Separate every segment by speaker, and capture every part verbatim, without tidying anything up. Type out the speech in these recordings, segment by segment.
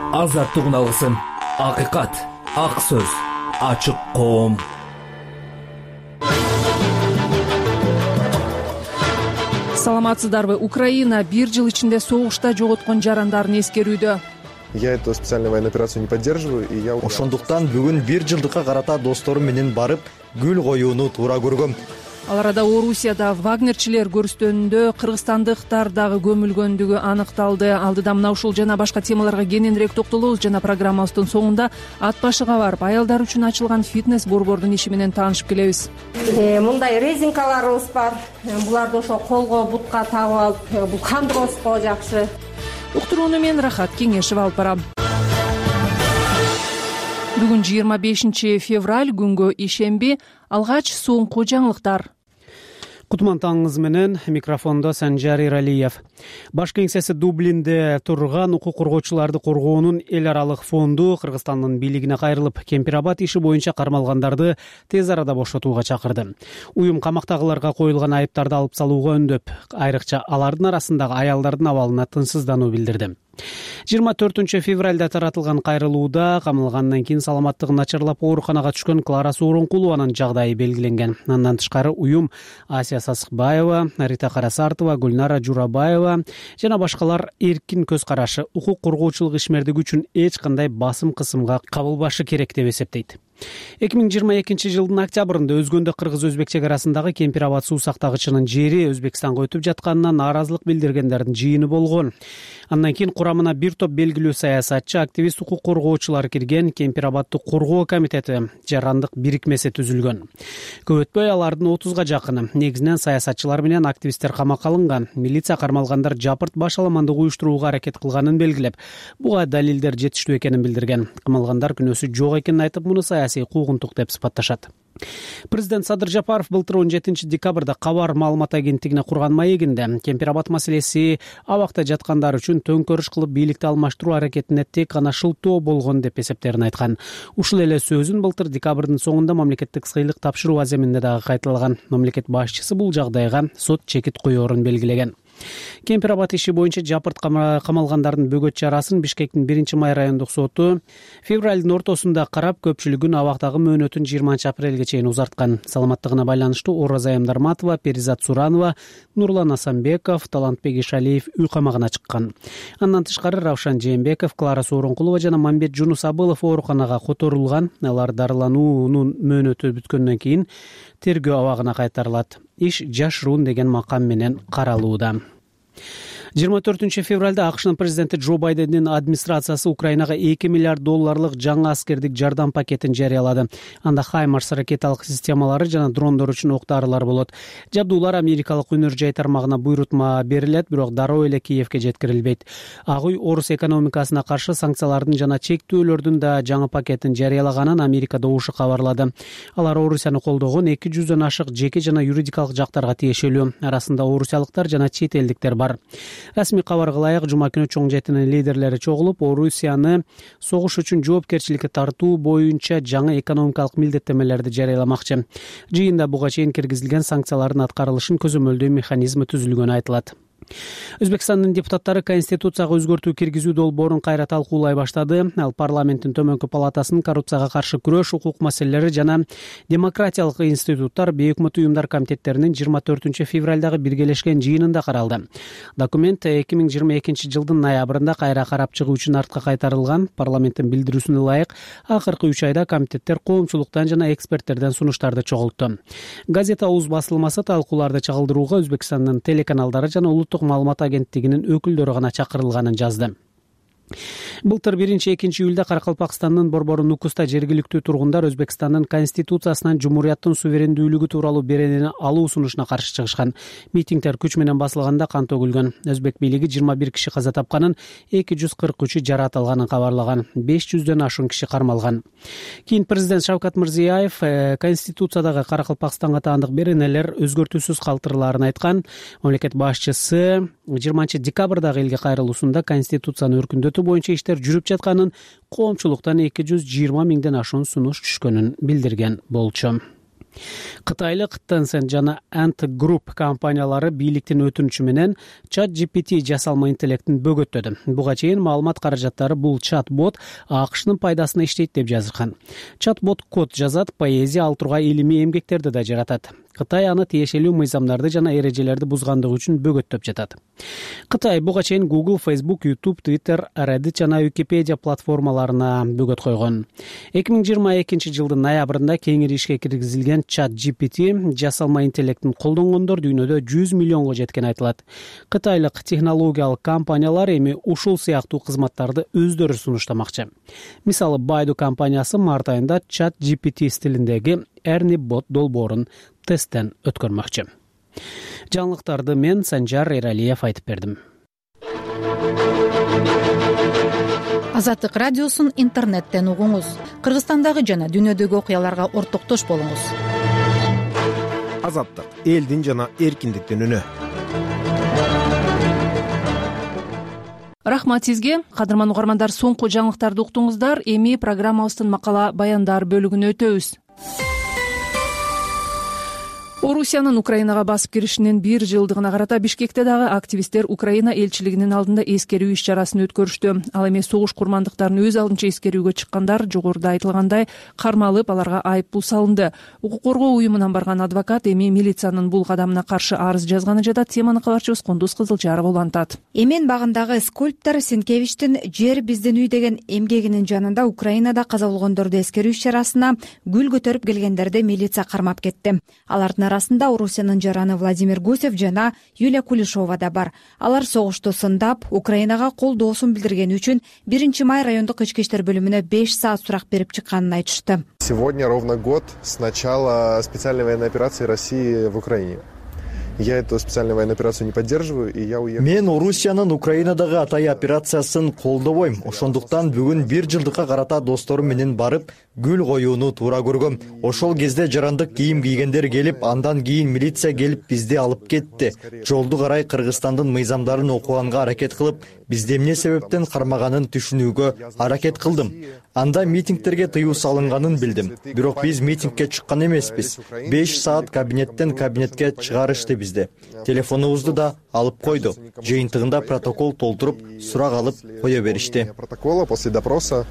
Speaker 1: азаттыгын алгысым, акыйкат, ак сөз, ачык коом.
Speaker 2: Саламатсыздарбы? Украина бир жыл ичинде согушта жоготкон жарандарын эскерүүдө.
Speaker 3: Я эту специальную военную операцию не поддерживаю, и я...
Speaker 4: Ошондуктан бүгүн бир жылдыкка карата досторум менен барып, гүл коюуну туура көргөм.
Speaker 2: Ал арада Орусияда вагнерчилер көрүстөнүндө кыргызстандыктар дагы көмүлгөндүгү аныкталды. Алдыда мына ушул жана башка темаларга кененирээк токтолобуз жана программабыздын соңунда ат башыга барып аялдар үчүн ачылган фитнес борбордун иши менен таанышып келебиз.
Speaker 5: Мындай резинкаларыбыз бар. Буларды ошо колго, бутка тагып алып, бул кандырыбызга жакшы.
Speaker 2: Уктурууну мен Рахат Кеңешева алып барам. Бүгүн жыйырма бешинчи февраль, күнгө ишемби. Алгач соңку жаңылыктар.
Speaker 6: Кутман таңыңыз менен, микрофондо Санжар Иралиев. Баш кеңсеси Дублинде турган укук коргоочуларды коргоонун эл аралык фонду Кыргызстандын бийлигине кайрылып, Кемпирабад иши боюнча кармалгандарды тез арада бошотууга чакырды. Уюм камактагыларга коюлган айыптарды алып салууга үндөп, айрыкча алардын арасындагы аялдардын абалына тынчсыздануу билдирди. жыйырма төртүнчү февралда таратылган кайрылууда камалгандан кийин саламаттыгы начарлап ооруканага түшкөн Клара Сооронкулованын жагдайы белгиленген. Андан тышкары уюм Асия Сасыкбаева, Рита Карасартова, Гүлнара Журабаева жана башкалар эркин көз карашы, укук коргоочулук ишмердиги үчүн эч кандай басым кысымга кабылбашы керек деп эсептейт. эки миң жыйырма экинчи жылдын октябрында Өзгөндө кыргыз-өзбек чек арасындагы Кемпирабад суу сактагычынын жери Өзбекстанга өтүп жатканына нааразылык билдиргендердин жыйыны болгон. Андан кийин курамына бир топ белгилүү саясатчы, активист, укук коргоочулар кирген Кемпирабадды коргоо комитети жарандык бирикмеси түзүлгөн. Көп өтпөй алардын отузга жакыны, негизинен саясатчылар менен активисттер камакка алынган. Милиция кармалгандар жапырт баш аламандык уюштурууга аракет кылганын белгилеп, буга далилдер жетиштүү экенин билдирген. Камалгандар күнөөсү жок экенин айтып, муну саясий куугунтук деп сыпатташат. Президент Садыр Жапаров былтыр он жетинчи декабрда Кабар маалымат агенттигине курган маегинде Кемпирабад маселеси абакта жаткандар үчүн төңкөрүш кылып бийликти алмаштыруу аракетине тек гана шылтоо болгон деп эсептерин айткан. Ушул эле сөзүн былтыр декабрдын соңунда мамлекеттик сыйлык тапшыруу аземинде дагы кайталаган. Мамлекет башчысы бул жагдайга сот чекит коёрун белгилеген. Кемпирабад иши боюнча жапырт камалгандардын бөгөт чарасын Бишкектин биринчи май райондук соту февралдын ортосунда карап, көпчүлүгүн абактагы мөөнөтүн жыйырманчы апрелге чейин узарткан. Саламаттыгына байланыштуу Ораза Эмдарматова, Перизат Суранова, Нурлан Асанбеков, Талантбек Ишалиев үй камагына чыккан. Андан тышкары Равшан Жээнбеков, Клара Сооронкулова жана Мамбет Жунус Абылов ооруканага которулган. Алар дарылануунун мөөнөтү бүткөндөн кийин тергөө абагына кайтарылат. Иш жашыруун деген макам менен каралууда. жыйырма төртүнчү февралда АКШнын президенти Джо Байдендин администрациясы Украинага эки миллиард долларлык жаңы аскердик жардам пакетин жарыялады. Анда Хаймарс ракеталык системалары жана дрондор үчүн октарылар болот. Жабдуулар америкалык өнөр жай тармагына буйрутма берилет, бирок дароо эле Киевке жеткирилбейт. Ак үй орус экономикасына каршы санкциялардын жана чектөөлөрдүн да жаңы пакетин жарыялаганын Америка добушу кабарлады. Алар Орусияны колдогон эки жүздөн ашык жеке жана юридикалык жактарга тиешелүү. Арасында орусиялыктар жана чет элдиктер бар. Расмий кабарга ылайык, жума күнү чоң жетинин лидерлери чогулуп, Орусияны согуш үчүн жоопкерчиликке тартуу боюнча жаңы экономикалык милдеттемелерди жарыяламакчы. Жыйында буга чейин киргизилген санкциялардын аткарылышын көзөмөлдөө механизми түзүлгөнү айтылат. Өзбекстандын депутаттары Конституцияга өзгөртүү киргизүү долбоорун кайра талкуулай баштады. Ал парламенттин төмөнкү палатасынын коррупцияга каршы күрөш, укук маселелери жана демократиялык институттар, бейөкмөт уюмдар комитеттеринин жыйырма төртүнчү февралдагы биргелешкен жыйынында каралды. Документ эки миң жыйырма экинчи жылдын ноябрында кайра карап чыгуу үчүн артка кайтарылган. Парламенттин билдирүүсүнө ылайык, акыркы үч айда комитеттер коомчулуктан жана эксперттерден сунуштарды чогултту. Газета Уз басылмасы талкууларды чагылдырууга Өзбекстандын телеканалдары жана улуттук маалымат агенттигинин өкүлдөрү гана чакырылганын жазды. Былтыр биринчи-экинчи июлда Каракалпакстандын борбору Нукуста жергиликтүү тургундар Өзбекстандын конституциясынан жумурияттын суверендүүлүгү тууралуу беренени алуу сунушуна каршы чыгышкан. Митингдер күч менен басылганда кан төгүлгөн. Өзбек бийлиги жыйырма бир киши каза тапканын, эки жүз кырк үчү жаратылганын кабарлаган. беш жүздөн ашуун киши кармалган. Кийин президент Шавкат Мирзиёев конституциядагы Каракалпакстанга таандык беренелер өзгөртүүсүз калтырыларын айткан. Мамлекет башчысы жыйырманчы декабрдагы элге кайрылуусунда конституцияны өркүндөтүү боюнча иштер жүрүп жатканын, коомчулуктан эки жүз жыйырма миңден ашуун сунуш түшкөнүн билдирген болчу. Кытайлык Tencent жана Ant Group компаниялары бийликтин өтүнүчү менен чат джи пи ти жасалма интеллектин бөгөттөдү. Буга чейин маалымат каражаттары бул чат-бот АКШнын пайдасына иштейт деп жазышкан. Чат-бот код жазат, поэзия, ал тургай илимий эмгектерди да жаратат. Кытай аны тиешелүү мыйзамдарды жана эрежелерди бузгандыгы үчүн бөгөттөп жатат. Кытай буга чейин Google, Facebook, YouTube, Twitter, Reddit жана Wikipedia платформаларына бөгөт койгон. эки миң жыйырма экинчи жылдын ноябрында кеңири ишке киргизилген чат джи пи ти жасалма интеллектин колдонгондор дүйнөдө жүз миллионго жеткени айтылат. Кытайлык технологиялык компаниялар эми ушул сыяктуу кызматтарды өздөрү сунуштамакчы. Мисалы, Baidu компаниясы март айында чат джи пи ти стилиндеги Ernie Bot долбоорун тесттен өткөрмөкчү. Жаңылыктарды мен Санжар Эралиев айтып бердим.
Speaker 7: Азаттык радиосун интернеттен угуңуз. Кыргызстандагы жана дүйнөдөгү окуяларга ортоктош болуңуз.
Speaker 8: Азаттык элдин жана эркиндиктин үнү.
Speaker 2: Рахмат сизге, кадырман угармандар, соңку жаңылыктарды уктуңуздар. Эми программабыздын макала баяндар бөлүгүнө өтөбүз. Орусиянын Украинага басып киришинин бир жылдыгына карата Бишкекте дагы активисттер Украина элчилигинин алдында эскерүү иш-чарасын өткөрүштү. Ал эми согуш курмандыктарын өз алдынча эскерүүгө чыккандар жогоруда айтылгандай кармалып, аларга айып пул салынды. Укук коргоо уюмунан барган адвокат эми милициянын бул кадамына каршы арыз жазганы жатат. Теманы кабарчыбыз Кундуз Кызылжарова улантат.
Speaker 9: Эмен багындагы скульптор Сенкевичтин «Жер биздин үй» деген эмгегинин жанында Украинада каза болгондорду эскерүү иш-чарасына гүл көтөрүп келгендерди милиция кармап кетти. Алардын арасында Орусиянын жараны Владимир Гусев жана Юлия Кулешова да бар. Алар согушту сындап, Украинага колдоосун билдиргени үчүн биринчи май райондук ички иштер бөлүмүнө беш саат сурак берип чыкканын айтышты.
Speaker 3: Сегодня ровно год с начала специальной военной операции России в Украине. Я эту специальную военную операцию не поддерживаю, и я уехал.
Speaker 4: Мен Орусиянын Украинадагы атай операциясын колдобойм. Ошондуктан бүгүн бир жылдыкка карата досторум менен барып гүл коюуну туура көргөм. Ошол кезде жарандык кийим кийгендер келип, андан кийин милиция келип бизди алып кетти. Жолду карай Кыргызстандын мыйзамдарын окуганга аракет кылып, бизди эмне себептен кармаганын түшүнүүгө аракет кылдым. Анда митингтерге тыюу салынганын билдим. Бирок биз митингке чыккан эмеспиз. беш саат кабинеттен кабинетке чыгарышты бизди. Телефонубузду да алып койду. Жыйынтыгында протокол толтуруп, сурак алып кое беришти.
Speaker 3: Протокола после допроса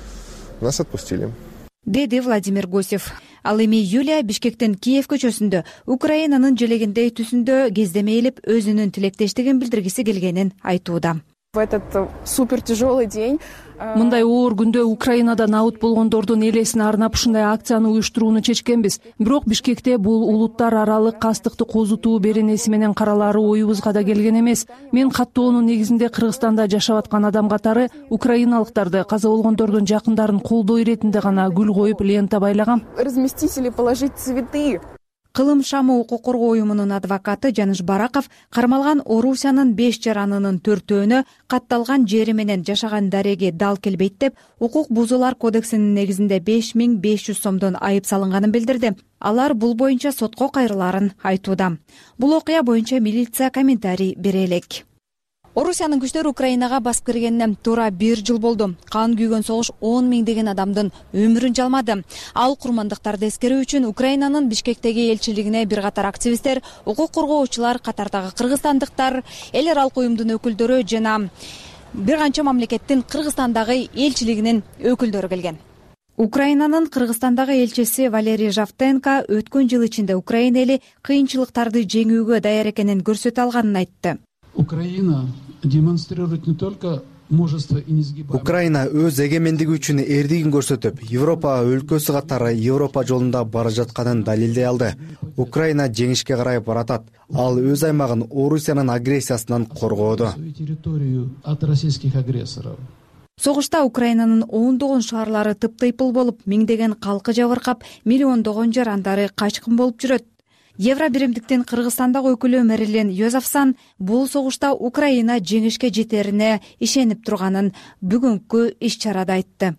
Speaker 3: нас отпустили.
Speaker 9: Деди Владимир Гусев. Ал эми Юлия Бишкектин Киев көчөсүндө Украинанын желегиндей түсүндө кездемейлип өзүнүн тилектештигин билдиргиси келгенин айтууда.
Speaker 10: В этот супер тяжелый день
Speaker 2: Мындай оор күндө Украинадан аут болгондордун элесине арнап ушундай акцияны уюштурууну чечкенбиз. Бирок Бишкекте бул улуттар аралык кастыкты козутуу беренеси менен каралары оюбузга да келген эмес. Мен каттоонун негизинде Кыргызстанда жашап аткан адам катары украиналыктарды, каза болгондордун жакындарын колдоо иретинде гана гүл коюп лента байлагам.
Speaker 10: Разместители положить цветы.
Speaker 9: Кылым шамы укук коргоо уюмунун адвокаты Жаныш Бараков кармалган Орусиянын беш жаранынын төртөөнө катталган жери менен жашаган дареги дал келбейт деп, укук бузуулар кодексинин негизинде беш миң беш жүз сомдон айып салынганын билдирди. Алар бул боюнча сотко кайрылаарын айтууда. Бул окуя боюнча милиция комментарий бере элек. Орусиянын күчтөрү Украинага басып киргенине туура бир жыл болду. Кан күйгөн согуш он миңдеген адамдын өмүрүн жалмады. Ал курмандыктарды эскерүү үчүн Украинанын Бишкектеги элчилигине бир катар активисттер, укук коргоочулар, катардагы кыргызстандыктар, эл аралык уюмдун өкүлдөрү жана бир канча мамлекеттин Кыргызстандагы элчилигинин өкүлдөрү келген. Украинанын Кыргызстандагы элчиси Валерий Жавтенко өткөн жыл ичинде Украина эли кыйынчылыктарды жеңүүгө даяр экенин көрсөтө алганын айтты.
Speaker 11: Украина демонстрирует не только мужество и несгибаемость.
Speaker 12: Украина өз эгемендиги үчүн эрдигин көрсөтүп, Европа өлкөсү катары Европа жолунда бара жатканын далилдей алды. Украина жеңишке карай баратат. Ал өз аймагын Орусиянын агрессиясынан коргоодо.
Speaker 11: Территорию от российских агрессоров.
Speaker 9: Согушта Украинанын ондогон шаарлары тыптыйпыл болуп, миңдеген калкы жабыркап, миллиондогон жарандары качкын болуп жүрөт. Евробиримдиктин Кыргызстандагы өкүлү Мерилен Йозефсон бул согушта Украина жеңишке жетерине ишенип турганын бүгүнкү иш-чарада айтты.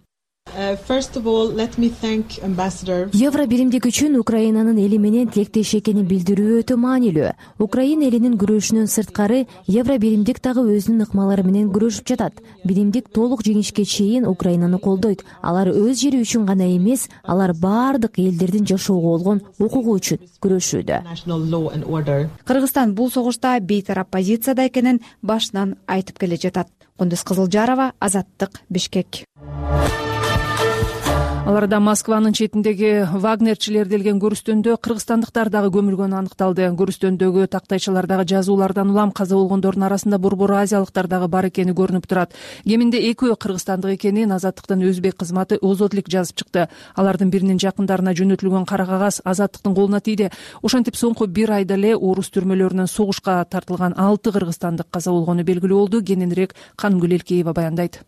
Speaker 13: Евро биримдик үчүн Украинанын эли менен тилектеш экенин билдирүү өтө маанилүү. Украина элинин күрөшүнөн сырткары Евро биримдик дагы өзүнүн ыкмалары менен күрөшүп жатат. Биримдик толук жеңишке чейин Украинаны колдойт. Алар өз жери үчүн гана эмес, алар баардык элдердин жашоого болгон укугу үчүн күрөшүүдө.
Speaker 9: Кыргызстан бул согушта бейтарап позицияда экенин башынан айтып келе жатат. Кундуз Кызылжарова, Азаттык, Бишкек.
Speaker 2: Аларда Москванын четиндеги вагнерчилер делген көрүстөндө кыргызстандыктар дагы көмүлгөнү аныкталды. Көрүстөндөгү тактайчалардагы жазуулардан улам каза болгондордун арасында борбор азиялыктар дагы бар экени көрүнүп турат. Кеминде экөө кыргызстандык экенин Азаттыктын өзбек кызматы Озодлик жазып чыкты. Алардын биринин жакындарына жөнөтүлгөн кара кагаз Азаттыктын колуна тийди. Ошентип соңку бир айда эле орус түрмөлөрүнөн согушка тартылган алты кыргызстандык каза болгону белгилүү болду. Кененирээк Канымгүл Элкеева баяндайт.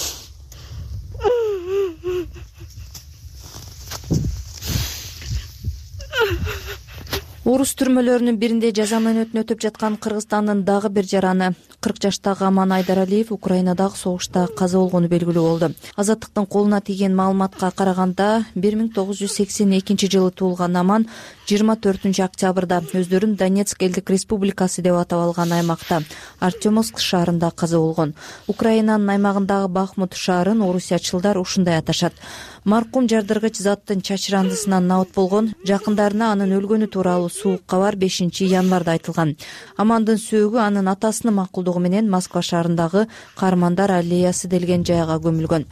Speaker 14: Орус түрмөлөрүнүн биринде жаза мөөнөтүн өтөп жаткан Кыргызстандын дагы бир жараны кырк жаштагы Аман Айдаралиев Украинадагы согушта каза болгону белгилүү болду. Азаттыктын колуна тийген маалыматка караганда бир миң тогуз жүз сексен экинчи жылы туулган Аман жыйырма төртүнчү октябрда өздөрүн Донецк элдик республикасы деп атап алган аймакта Артемовск шаарында каза болгон. Украинанын аймагындагы Бахмут шаарын орусиячылдар ушундай аташат. Маркум жардыргыч заттын чачырандысынан набыт болгон, жакындарына анын өлгөнү тууралуу суук кабар бешинчи январда айтылган. Амандын сөөгү анын атасынын макулдугу менен Москва шаарындагы Каармандар аллеясы делген жайга көмүлгөн.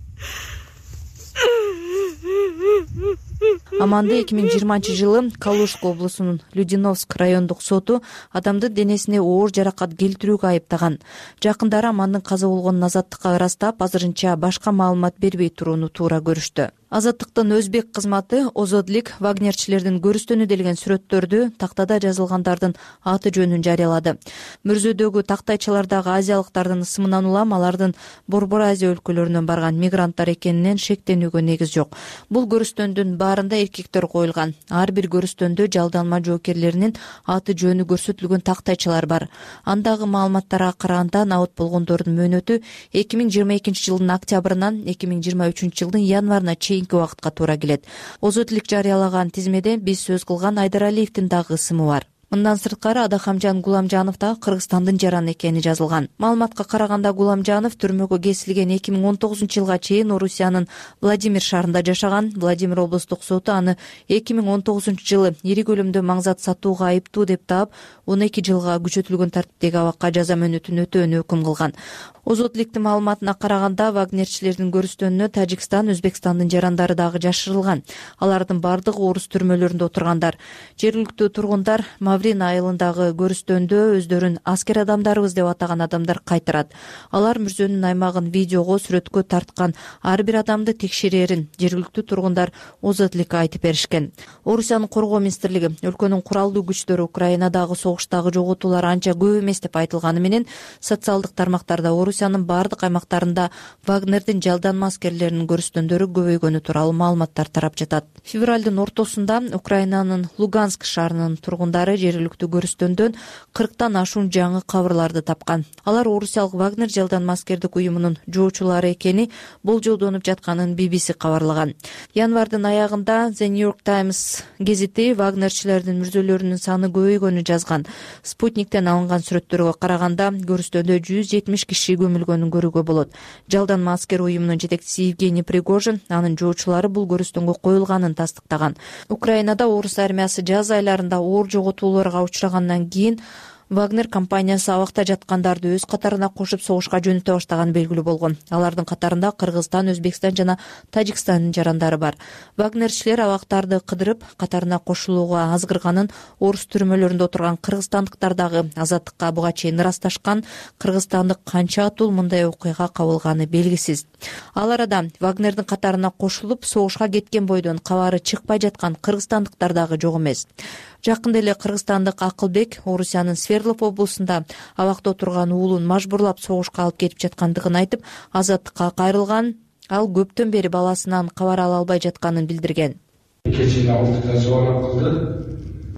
Speaker 14: Аманды эки миң жыйырманчы жылы Калужска облусунун Людиновск райондук соту адамды денесине оор жаракат келтирүүгө айыптаган. Жакындары Амандын каза болгонун Азаттыкка ырастап, азырынча башка маалымат бербей турууну туура көрүштү. Азаттыктын өзбек кызматы Озодлик вагнерчилердин көрүстөнү делген сүрөттөрдү тактада жазылгандардын аты жөнүн жарыялады. Мөрзөдөгү тактайчалардагы азиялыктардын ысымынан улам алардын Борбор Азия өлкөлөрүнөн барган мигранттар экенинен шектенүүгө негиз жок. Бул көрүстөндүн баарында эркектер коюлган. Ар бир көрүстөндө жалданма жоокерлеринин аты жөнү көрсөтүлгөн тактайчалар бар. Андагы маалыматтарга караганда набыт болгондордун мөөнөтү эки миң жыйырма экинчи жылдын октябрынан эки миң жыйырма үчүнчү жылдын январына чейин убакытка туура келет. Озодлик жарыялаган тизмеде биз сөз кылган Айдаралиевдин дагы ысымы бар. Мындан сырткары Адахамжан Гуламжанов да Кыргызстандын жараны экени жазылган. Маалыматка караганда Гуламжанов түрмөгө кесилген эки миң он тогузунчу жылга чейин Орусиянын Владимир шаарында жашаган. Владимир облустук соту аны эки миң он тогузунчу жылы ири көлөмдө маңзат сатууга айыптуу деп таап, он эки жылга күчөтүлгөн тартиптеги абакка жаза мөөнөтүн өтөөнү өкүм кылган. Озодликтин маалыматына караганда вагнерчилердин көрүстөнүнө Тажикстан, Өзбекстандын жарандары дагы жашырылган. Алардын бардыгы орус түрмөлөрүндө отургандар. Жергиликтүү тургундар Маврин айылындагы көрүстөндө өздөрүн аскер адамдарыбыз деп атаган адамдар кайтарат. Алар мөрзөнүн аймагын видеого, сүрөткө тарткан ар бир адамды текшерерин жергиликтүү тургундар Озодликке айтып беришкен. Орусиянын коргоо министрлиги өлкөнүн куралдуу күчтөрү Украинадагы согуштагы жоготуулар анча көп эмес деп айтылганы менен социалдык тармактарда Орусиянын бардык аймактарында Вагнердин жалданма аскерлеринин көрүстөндөрү көбөйгөнү тууралуу маалыматтар тарап жатат. Февралдын ортосунда Украинанын Луганск шаарынын тургундары жергиликтүү көрүстөндөн кырктан ашуун жаңы кабырларды тапкан. Алар орусиялык Вагнер жалданма аскердик уюмунун жоочулары экени болжолдонуп жатканын би би си кабарлаган. Январдын аягында The New York Times гезити Вагнерчилердин мүрзөлөрүнүн саны көбөйгөнү жазган. Спутниктен алынган сүрөттөргө караганда көрүстөндө жүз жетимиш киши көмүлгөнүн көрүүгө болот. Жалданма аскер уюмунун жетекчиси Евгений Пригожин анын жоочулары бул көрүстөнгө коюлганын тастыктаган. Украинада орус армиясы жаз айларында оор жоготууларга учрагандан кийин Вагнер компаниясы абакта жаткандарды өз катарына кошуп согушка жөнөтө баштаганы белгилүү болгон. Алардын катарында Кыргызстан, Өзбекстан жана Тажикстандын жарандары бар. Вагнерчилер абактарды кыдырып, катарына кошулууга азгырганын орус түрмөлөрүндө отурган кыргызстандыктар дагы Азаттыкка буга чейин ырасташкан. Кыргызстандык канча атул мындай окуяга кабылганы белгисиз. Ал арада Вагнердин катарына кошулуп, согушка кеткен бойдон кабары чыкпай жаткан кыргызстандыктар дагы жок эмес. Жакында эле кыргызстандык Акылбек Орусиянын Свердлов облусунда абакта отурган уулун мажбурлап согушка алып кетип жаткандыгын айтып, Азаттыкка кайрылган. Ал көптөн бери баласынан кабар ала албай жатканын билдирген.
Speaker 15: Кечээ алтыда звонок кылды.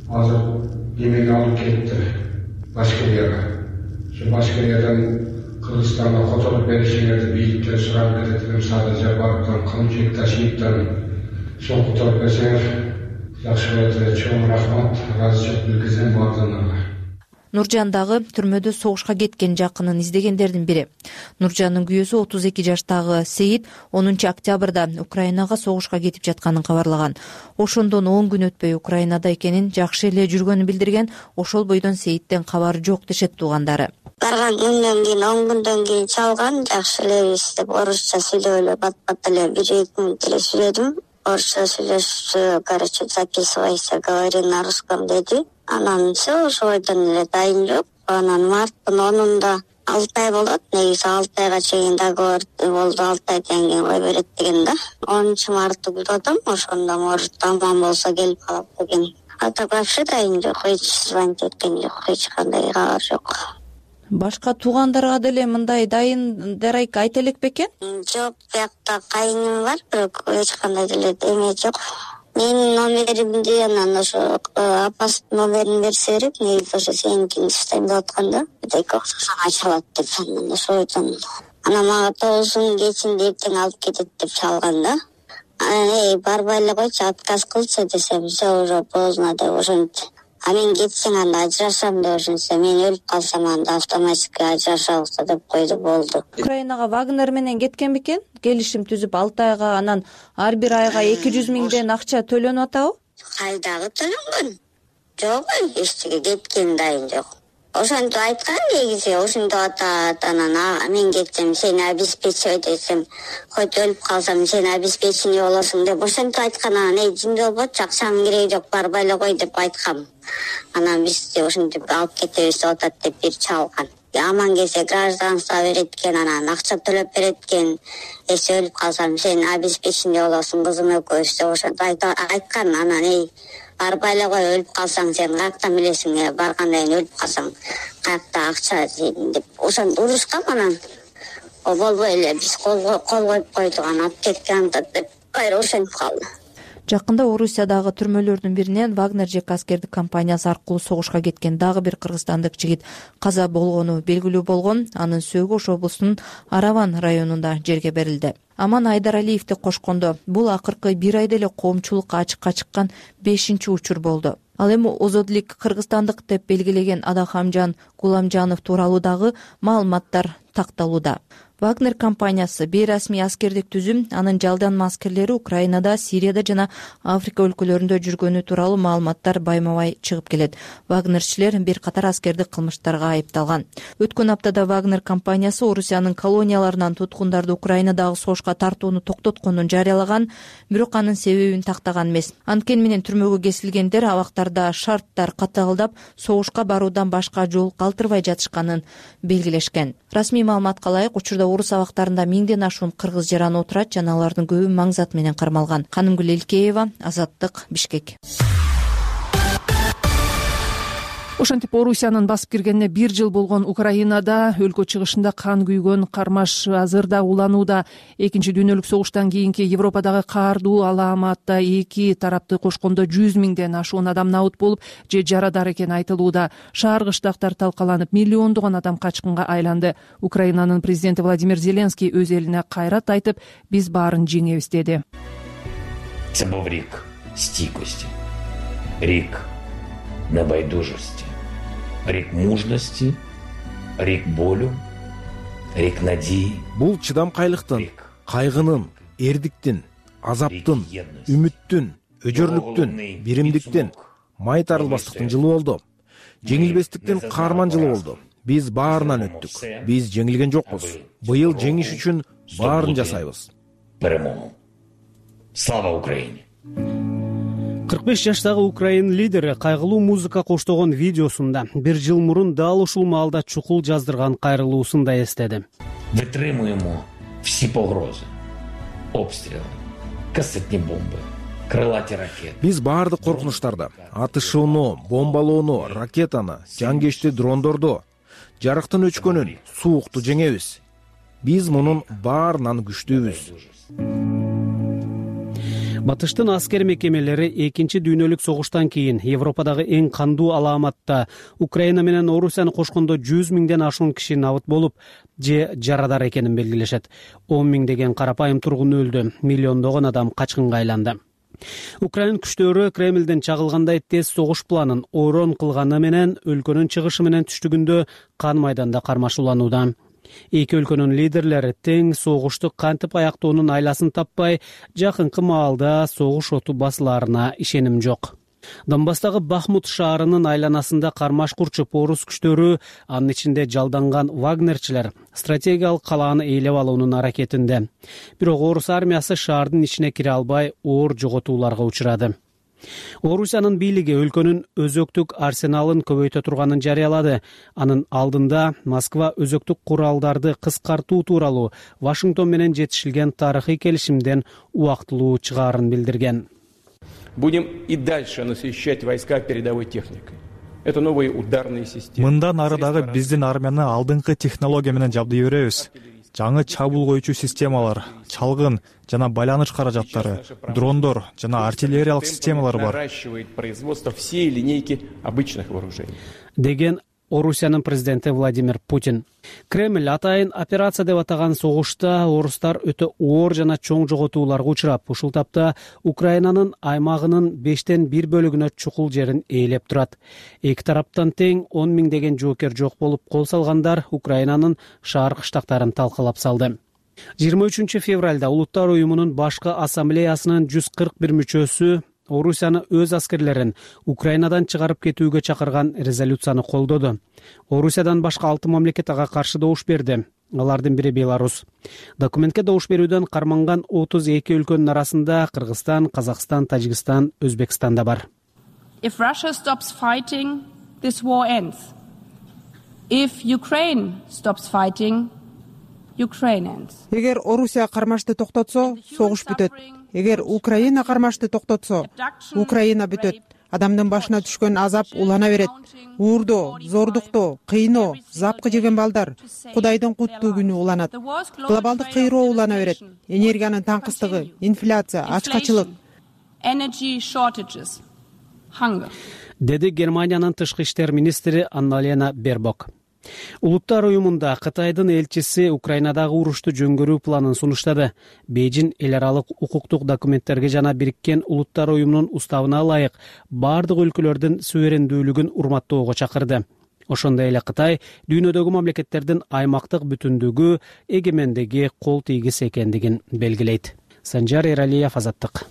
Speaker 15: Азыр эмеге алып кетти Башкирияга. Şu Башкириядан Кыргызстанга которуп беришиңерди бийликтен сурап кетет элем. Садыжа барыптан кылымчек ташийыптан соң которуп берсеңер жакшы болот эле. Чоң рахмат, ыраазычылык билдирсем баардыгыңарга.
Speaker 14: Нуржан дагы түрмөдө согушка кеткен жакынын издегендердин бири. Нуржандын күйөөсү отуз эки жаштагы Сейит онунчу октябрда Украинага согушка кетип жатканын кабарлаган. Ошондон он күн өтпөй Украинада экенин, жакшы эле жүргөнүн билдирген. Ошол бойдон Сейиттен кабар жок дешет туугандары.
Speaker 16: Барган күндөн кийин он күндөн кийин чалган, жакшы элебиз деп орусча сүйлөп эле бат бат эле бир эки мүнөт эле сүйлөдүм. Орусча сүйлөшүп, короче, записывайся, говори на русском деди. Анан все ошойдон эле дайын жок. Анан марттын онунда алты ай болот. Негизи алты айга чейин договор болду, алты айдан кийин кой берет деген да. онунчу мартты күтөтөм, ошондо может аман болсо келип калат деген. А так вообще дайын жок, эч звонить эткен жок, эч кандай кабар жок.
Speaker 14: Башка туугандарга деле мындай дайын дарайк айта элек бекен?
Speaker 16: Жок, биякта кайыным бар, бирок эч кандай деле эме жок. Менин номеримди анан ошо апасынын номерин берсе керек, негизи ошо сеникини иштейм деп атканда, эки окшошон ачылат деп анан ошойдон. Анан мага тогузун кечинде эртең алып кетет деп чалган да. Эй, барбай эле койчу, отказ кылчы десем, все уже поздно деп ошентти. А мен кетсең анда ажырашам деп ошентсе, мен өлүп калсам анда автоматически ажырашабыз деп койду, болду.
Speaker 14: Украинага Вагнер менен кеткен бекен? Келишим түзүп алты айга, анан ар бир айга эки жүз миңден акча төлөнүп атабы?
Speaker 16: Кайдагы төлөнгөн? Жок, эчтеке кеткен дайын жок. Ошентип айткан негизи, ошентип атат. Анан мен кетсем сени обеспечивать этсем, хоть өлүп калсам сени обеспечение болосуң деп ошентип айткан. Анан эй, жинде болбочу, акчанын кереги жок, барбай эле кой деп айткам. Анан бизди ошентип алып кетебиз деп атат деп бир чалган. Аман келсе гражданство берет экен, анан акча төлөп берет экен. Эс өлүп калсам сен обеспечение болосуң, кызым экөөбүз деп ошентип айткан. Анан эй, барбай эле кой, өлүп калсаң сен каяктан билесиң, баргандан кийин өлүп калсаң каякта акча деп ошентип урушкам. Анан болбой эле биз кол коюп койдук, анан алып кеткен деп кайра ошентип калды.
Speaker 14: Жакында Орусиядагы түрмөлөрдүн биринен Вагнер жеке аскердик компаниясы аркылуу согушка кеткен дагы бир кыргызстандык жигит каза болгону белгилүү болгон. Анын сөөгү Ош облусунун Араван районунда жерге берилди. Аман Айдаралиевди кошкондо бул акыркы бир айда эле коомчулукка ачыкка чыккан бешинчи учур болду. Ал эми озодулик кыргызстандык деп белгилеген Адахамжан Гуламжанов тууралуу дагы маалыматтар такталууда. Вагнер компаниясы бейрасмий аскердик түзүм, анын жалданма аскерлери Украинада, Сирияда жана Африка өлкөлөрүндө жүргөнү тууралуу маалыматтар байма-бай чыгып келет. Вагнерчилер бир катар аскердик кылмыштарга айыпталган. Өткөн аптада Вагнер компаниясы Орусиянын колонияларынан туткундарды Украинадагы согушка тартууну токтотконун жарыялаган, бирок анын себебин тактаган эмес. Анткени менен түрмөгө кесилгендер абактарда шарттар катаалдап, согушка баруудан башка жол калтырбай жатышканын белгилешкен. Расмий маалыматка ылайык, учурда орус абактарында миңден ашуун кыргыз жараны отурат жана алардын көбү Маңзат менен кармалган. Канымгүл Элкеева, Азаттык, Бишкек.
Speaker 2: Ошентип Орусиянын басып киргенине бир жыл болгон Украинада өлкө чыгышында кан күйгөн кармаш азырда уланууда. Экинчи дүйнөлүк согуштан кийинки Европадагы каардуу алааматта эки тарапты кошкондо жүз миңден ашуун адам набыт болуп же жарадар экени айтылууда. Шаар кыштактар талкаланып, миллиондогон адам качкынга айланды. Украинанын президенти Владимир Зеленский өз элине кайрат айтып, биз баарын жеңебиз деди.
Speaker 17: Це був рік стійкості, рік небайдужості, рік мужності, рік болю, рік надії.
Speaker 8: Бул чыдамкайлыктын, кайгынын, эрдиктин, азаптын, үмүттүн, өжөрлүктүн, биримдиктин, майтарылбастыктын жылы болду. Жеңилбестиктин каарман жылы болду. Биз баарынан өттүк. Биз жеңилген жокпуз. Быйыл жеңиш үчүн баарын жасайбыз.
Speaker 17: Перемогу. Слава Украине!
Speaker 6: кырк беш жаштагы Украин лидери кайгылуу музыка коштогон видеосунда бир жыл мурун дал ушул маалда чукул жаздырган кайрылуусун да эстеди.
Speaker 17: Витримуємо всі погрози, обстріли, касетні бомби, крилаті ракети.
Speaker 8: Биз баардык коркунучтарды, атышууну, бомбалоону, ракетаны, жангечти дрондорду, жарыктын өчкөнүн, суукту жеңебиз. Биз мунун баарынан күчтүүбүз.
Speaker 6: Батыштын аскер мекемелери экинчи дүйнөлүк согуштан кийин Европадагы эң кандуу алааматта Украина менен Орусияны кошкондо жүз миңден ашуун киши набыт болуп же жарадар экенин белгилешет. он миңдеген карапайым тургун өлдү, миллиондогон адам качкынга айланды. Украин күчтөрү Кремлден чагылгандай тез согуш планын орон кылганы менен өлкөнүн чыгышы менен түштүгүндө кан майданда кармашууланууда. Эки өлкөнүн лидерлери тең согушту кантип аяктоонун айласын таппай, жакынкы маалда согуш оту басылаарына ишеним жок. Донбасстагы Бахмут шаарынын айланасында кармаш курчуп, орус күчтөрү, анын ичинде жалданган вагнерчилер стратегиялык калааны ээлеп алуунун аракетинде. Бирок орус армиясы шаардын ичине кире албай, оор жоготууларга учурады. Орусиянын бийлиги өлкөнүн өзөктүк арсеналын көбөйтө турганын жарыялады. Анын алдында Москва өзөктүк куралдарды кыскартуу тууралуу Вашингтон менен жетишилген тарыхый келишимден убактылуу чыгаарын билдирген.
Speaker 18: Будем и дальше насыщать войска передовой техникой. Это новые ударные системы.
Speaker 19: Мындан ары дагы биздин армияны алдыңкы технология менен жабдый беребиз. Жаңы чабуул коюучу системалар, чалгын жана байланыш каражаттары, дрондор жана артиллериялык системалар бар.
Speaker 18: Наращивает производство всей линейки обычных вооружений.
Speaker 6: Деген Орусиянын президенти Владимир Путин. Кремль атайын операция деп атаган согушта орустар өтө оор жана чоң жоготууларга учурап, ушул тапта Украинанын аймагынын бештен бир бөлүгүнө чукул жерин ээлеп турат. Эки тараптан тең он миңдеген жоокер жок болуп, кол салгандар Украинанын шаар кыштактарын талкалап салды. жыйырма үчүнчү февралда Улуттар уюмунун башкы ассамблеясынын жүз кырк бир мүчөсү Орусияны өз аскерлерин Украинадан чыгарып кетүүгө чакырган резолюцияны колдоду. Орусиядан башка алты мамлекет ага каршы добуш берди. Алардын бири Беларусь. Документке добуш берүүдөн карманган отуз эки өлкөнүн арасында Кыргызстан, Казакстан, Тажикстан, Өзбекстан да бар.
Speaker 20: If Russia stops fighting, this war ends. If Ukraine stops fighting, Ukraine ends.
Speaker 21: Эгер Орусия кармашты токтотсо, согуш бүтөт. Эгер Украина кармашты токтотсо, Украина бүтөт. Адамдын башына түшкөн азап улана берет. Уурдоо, зордуктоо, кыйноо, запкы жеген балдар Кудайдын куттуу күнү уланат. Глобалдык кыйроо улана берет. Энергиянын таңкыстыгы, инфляция, ачкачылык.
Speaker 20: Energy shortages, hunger.
Speaker 6: Деди Германиянын тышкы иштер министри Анна-Лена Бербок. Улуттар уюмунда Кытайдын элчиси Украинадагы урушту жөнгөрүү планын сунуштады. Бейжин эл аралык укуктук документтерге жана Бириккен Улуттар уюмунун уставына ылайык бардык өлкөлөрдүн суверендүүлүгүн урматтоого чакырды. Ошондой эле Кытай дүйнөдөгү мамлекеттердин аймактык бүтүндүгү, эгемендиги кол тийгис экендигин белгилейт. Санжар Эралиев, Азаттык.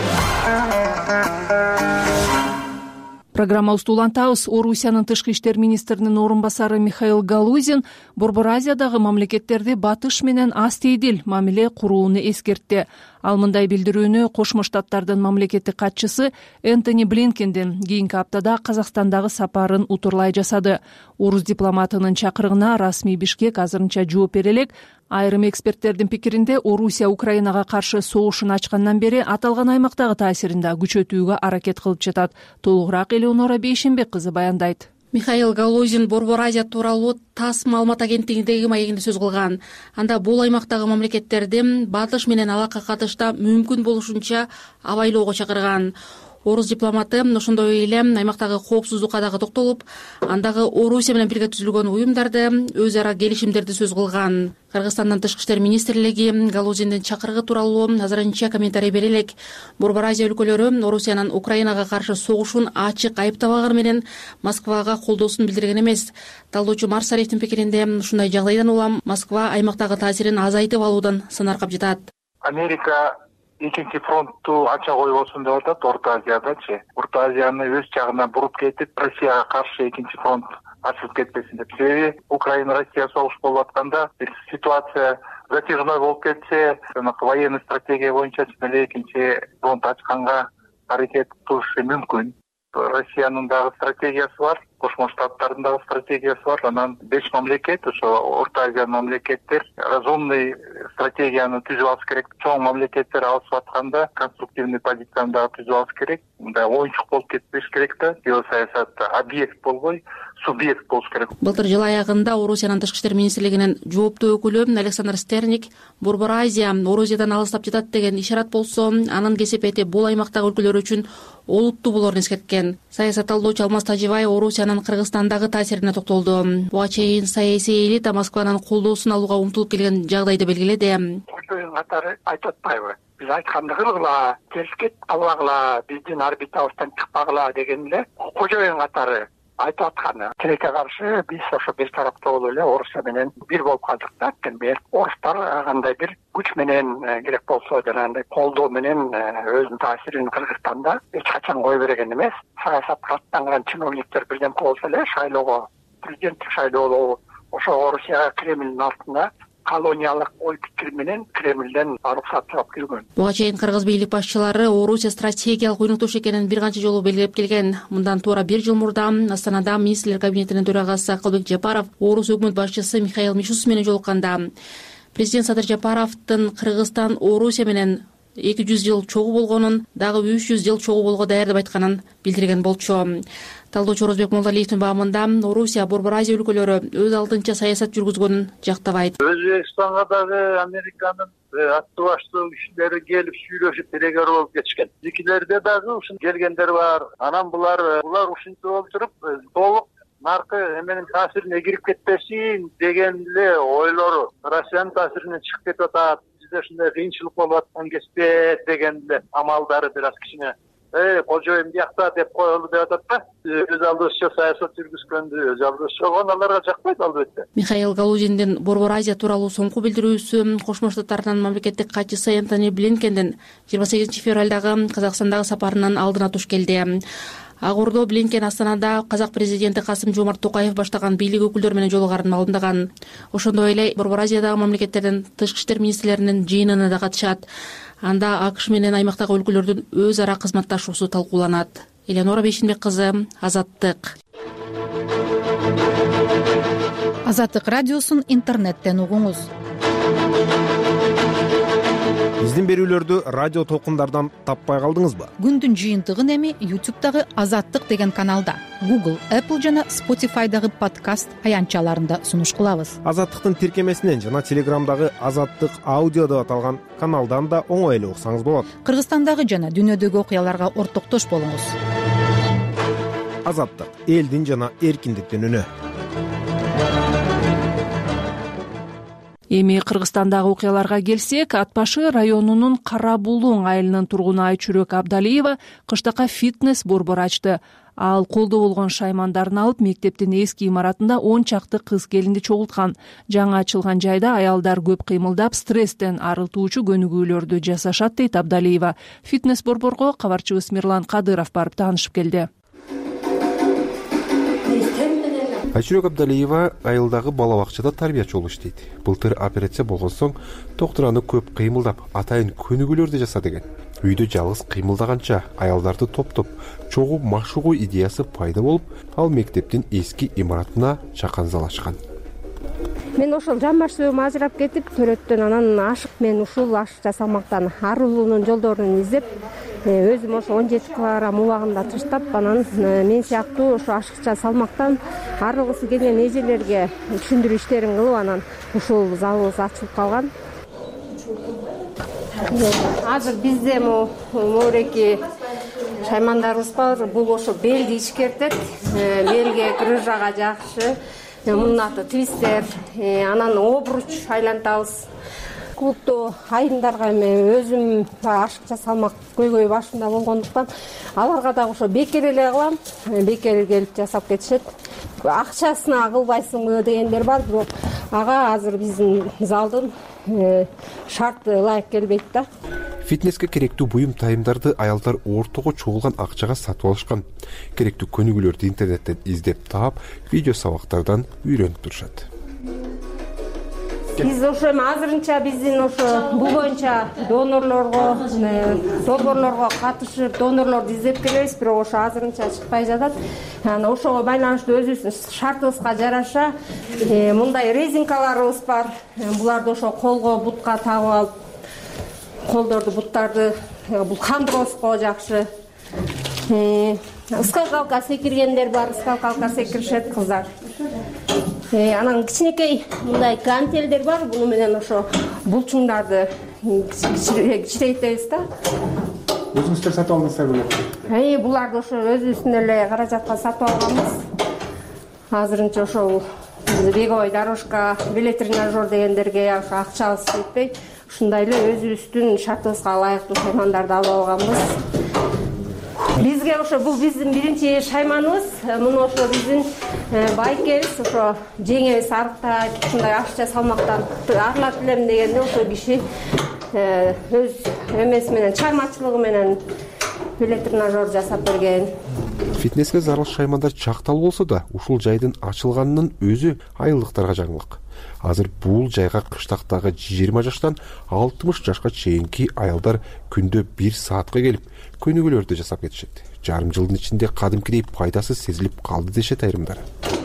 Speaker 2: Программабызды улантабыз. Орусиянын тышкы иштер министринин орун басары Михаил Галузин Борбор Азиядагы мамлекеттерди батыш менен астейдил мамиле курууну эскертти. Ал мындай билдирүүнү Кошмо Штаттардын мамлекеттик катчысы Энтони Блинкендин кийинки аптада Казакстандагы сапарын утурлай жасады. Орус дипломатынын чакырыгына расмий Бишкек азырынча жооп бере элек. Айрым эксперттердин пикиринде, Орусия Украинага каршы согушун ачкандан бери аталган аймактагы таасирин да күчөтүүгө аракет кылып жатат. Толугураак Элеонора Бейшенбек кызы баяндайт.
Speaker 22: Михаил Галузин Борбор Азия тууралуу ТАСС маалымат агенттигиндеги маегинде сөз кылган. Анда бул аймактагы мамлекеттерди батыш менен алака катышта мүмкүн болушунча абайлоого чакырган. Орус дипломаты ошондой эле аймактагы коопсуздукка дагы токтолуп, андагы Орусия менен бирге түзүлгөн уюмдарды, өз ара келишимдерди сөз кылган. Кыргызстандын тышкы иштер министрлиги Галузиндин чакырыгы тууралуу азырынча комментарий бере элек. Борбор Азия өлкөлөрү Орусиянын Украинага каршы согушун ачык айыптабаганы менен Москвага колдоосун билдирген эмес. Талдоочу Марсалиевдин пикиринде, ушундай жагдайдан улам Москва аймактагы таасирин азайтып алуудан сынаркап жатат.
Speaker 23: Америка экинчи фронтту ача койбосун деп атат Орто Азиядачы. Орто Азияны өз жагына буруп кетип, Россияга каршы экинчи фронт ачылып кетпесин деп. Себеби Украина Россия согуш болуп атканда ситуация затяжной болуп кетсе, военный стратегия боюнча чын эле экинчи фронт ачканга аракет кылышы мүмкүн. Россиянын дагы стратегиясы бар. Кошмо Штаттардын дагы стратегиясы бар. Анан беш мамлекет, ошо Орто Азиянын мамлекеттер разумный стратегияны түзүп алыш керек. Чоң мамлекеттер алышып атканда конструктивный позицияны дагы түзүп алыш керек. Мындай оюнчук болуп кетпеш керек да. Геосаясатта объект болбой, субъект болуш керек.
Speaker 22: Былтыр жыл аягында Орусиянын тышкы иштер министрлигинин жооптуу өкүлү Александр Стерник Борбор Азия Орусиядан алыстап жатат деген ишарат болсо, анын кесепети бул аймактагы өлкөлөр үчүн олуттуу болоорун эскерткен. Саясат талдоочу Алмаз Тажибай Орусиянын Кыргызстандагы таасирине токтолду. Буга чейин саясий элита Москванын колдоосун алууга умтулуп келген жагдайды белгиледи.
Speaker 1: Кожоюн катары айтып атпайбы? Биз айтканды кылгыла, келишкет албагыла, биздин орбитабыздан чыкпагыла деген эле кожоюн катары айтып атканы. Тилекке каршы биз ошо бир тараптуу болуп эле Орусия менен бир болуп калдык да. Анткени орустар кандай бир күч менен керек болсо жанагындай колдоо менен өзүнүн таасирин Кыргызстанда эч качан кое берген эмес. Саясатка аттанган чиновниктер бирдемке болсо эле шайлоого, президенттик шайлоого ошо Орусияга Кремлдин артында колониялык ой пикир менен Кремлден уруксат сурап кирген.
Speaker 22: Буга чейин кыргыз бийлик башчылары Орусия стратегиялык уюнуктуш экенин бир канча жолу белгилеп келген. Мындан туура бир жыл мурда Астанада министрлер кабинетинин төрагасы Акылбек Жапаров Орус өкмөт башчысы Михаил Мишустин менен жолукканда президент Садыр Жапаровдун Кыргызстан Орусия менен эки жүз жыл чогуу болгонун, дагы үч жүз жыл чогуу болгоо даяр деп айтканын билдирген болчу. Талдоочу Орозбек Молдалиевдин баамында Орусия Борбор Азия өлкөлөрү өз алдынча саясат жүргүзгөнүн жактабайт.
Speaker 1: Өзбекстанга дагы Американын аттуу баштуу кишилери келип сүйлөшүп делегер болуп кетишкен. Бизикилерде дагы ушун келгендер бар. Анан булар булар ушинтип отуруп толук наркы эменин таасирине кирип кетпесин деген эле ойлору. Россиянын таасиринен чыгып кетип атат. Бизде ушундай кыйынчылык болуп аткан кеспе деген эле амалдары бир аз кичине Эй, кожоюн биякта деп коелу деп атат да. Өз алдыбызча саясат жүргүзгөндү, өз алдыбызча аларга жакпайт албетте.
Speaker 22: Михаил Галузиндин Борбор Азия тууралуу соңку билдирүүсү Кошмо Штаттардын мамлекеттик катчысы Энтони Блинкендин жыйырма сегизинчи февралдагы Казакстандагы сапарынын алдына туш келди. Ак Ордо Блинкен Астанада казак президенти Касым Жомарт Токаев баштаган бийлик өкүлдөрү менен жолугарын маалымдаган. Ошондой эле Борбор Азиядагы мамлекеттердин тышкы иштер министрлеринин жыйынына да катышат. Анда АКШ менен аймактагы өлкөлөрдүн өз ара кызматташуусу талкууланат. Эленора Бейшенбек кызы, Азаттык.
Speaker 9: Азаттык радиосун интернеттен угуңуз.
Speaker 8: Биздин берүүлөрдү радио толкундардан таппай калдыңызбы?
Speaker 9: Күндүн жыйынтыгын эми ютубтагы Азаттык деген каналда, Google, Apple жана Spotify'дагы подкаст аянтчаларында сунуш кылабыз.
Speaker 8: Азаттыктын тиркемесинен жана Телеграмдагы Азаттык аудио деп аталган каналдан да оңой эле уксаңыз болот.
Speaker 9: Кыргызстандагы жана дүйнөдөгү окуяларга ортоктош болуңуз.
Speaker 8: Азаттык — элдин жана эркиндиктин үнү.
Speaker 2: Эми Кыргызстандагы окуяларга келсек, Ат башы районунун Кара Булуң айылынын тургуну Айчүрөк Абдалиева кыштакка фитнес борбор ачты. Ал колдо болгон шаймандарын алып, мектептин эски имаратында он чакты кыз келинди чогулткан. Жаңы ачылган жайда аялдар көп кыймылдап, стресстен арылтуучу көнүгүүлөрдү жасашат дейт Абдалиева. Фитнес борборго кабарчыбыз Мирлан Кадыров барып таанышып келди.
Speaker 5: Айчүрөк Абдалиева айылдагы бала бакчада тарбиячы болуп иштейт. Былтыр операция болгон соң доктор аны көп кыймылдап, атайын көнүгүүлөрдү жаса деген. Үйдө жалгыз кыймылдаганча аялдарды топтоп чогуу машыгуу идеясы пайда болуп, ал мектептин эски имаратына чакан зал ачкан.
Speaker 7: Мен ошол жамбаш сөөгүм ажырап кетип, төрөттөн анан ашык мен ушул ашыкча салмактан арылуунун жолдорун издеп, өзүм ошо он жети килограмм убагында таштап, анан мен сыяктуу ошо ашыкча салмактан арылгысы келген эжелерге түшүндүрүү иштерин кылып, анан ушул залыбыз ачылып калган. Азыр бизде мореки шаймандарыбыз бар. Бул ошо белди ичкертет, белге грыжага жакшы. Мунун аты твистер, анан обруч айлантабыз. Клубдо айымдарга эми өзүм ашыкча салмак көйгөй башымда болгондуктан аларга дагы ошо бекер эле кылам. Бекер келип жасап кетишет. Акчасына кылбайсыңбы дегендер бар, бирок ага азыр биздин залдын шарты ылайык келбейт да.
Speaker 5: Фитнеске керектүү буюм тайымдарды аялдар ортого чогулган акчага сатып алышкан. Керектүү көнүгүүлөрдү интернеттен издеп таап, видео сабактардан үйрөнүп турушат.
Speaker 7: Биз ошо эми азырынча биздин ошо бул боюнча донорлорго, долбоорлорго катышып, донорлорду издеп келебиз, бирок ошо азырынча чыкпай жатат. анан ошого байланыштуу өзүбүздүн шартыбызга жараша мындай резинкаларыбыз бар. Буларды ошо колго, бутка тагып алып, колдорду, буттарды бул хондрозго жакшы. Скакалка секиргендер бар, скакалка секиришет кыздар. Анан кичинекей мындай гантелдер бар, буну менен ошо булчуңдарды кичирейтебиз да.
Speaker 3: Өзүңүздөр сатып алдыңыздар беле?
Speaker 7: Буларды ошо өзүбүздүн эле каражатка сатып алганбыз. Азырынча ошол беговой дорожка, велотренажер дегендерге ошо акчабыз жетпей, ушундай эле өзүбүздүн шартыбызга ылайыктуу шаймандарды алып алганбыз. Бизге ошо бул биздин биринчи шайманыбыз. Муну ошо биздин байкебиз, ошо жеңебиз арыктайт, ушундай ашча салмактан арылат элем дегенде ошо киши өз эмеси менен, чаймачылыгы менен велотренажер жасап берген.
Speaker 5: Фитнеске зарыл шаймандар чакталуу болсо да, ушул жайдын ачылганынын өзү айылдыктарга жаңылык. Азыр бул жайга кыштактагы жыйырма жаштан алтымыш жашка чейинки аялдар күндө бир саатка келип, көнүгүүлөрдү жасап кетишет. Жарым жылдын ичинде кадимкидей пайдасы сезилип калды дешет айрымдары.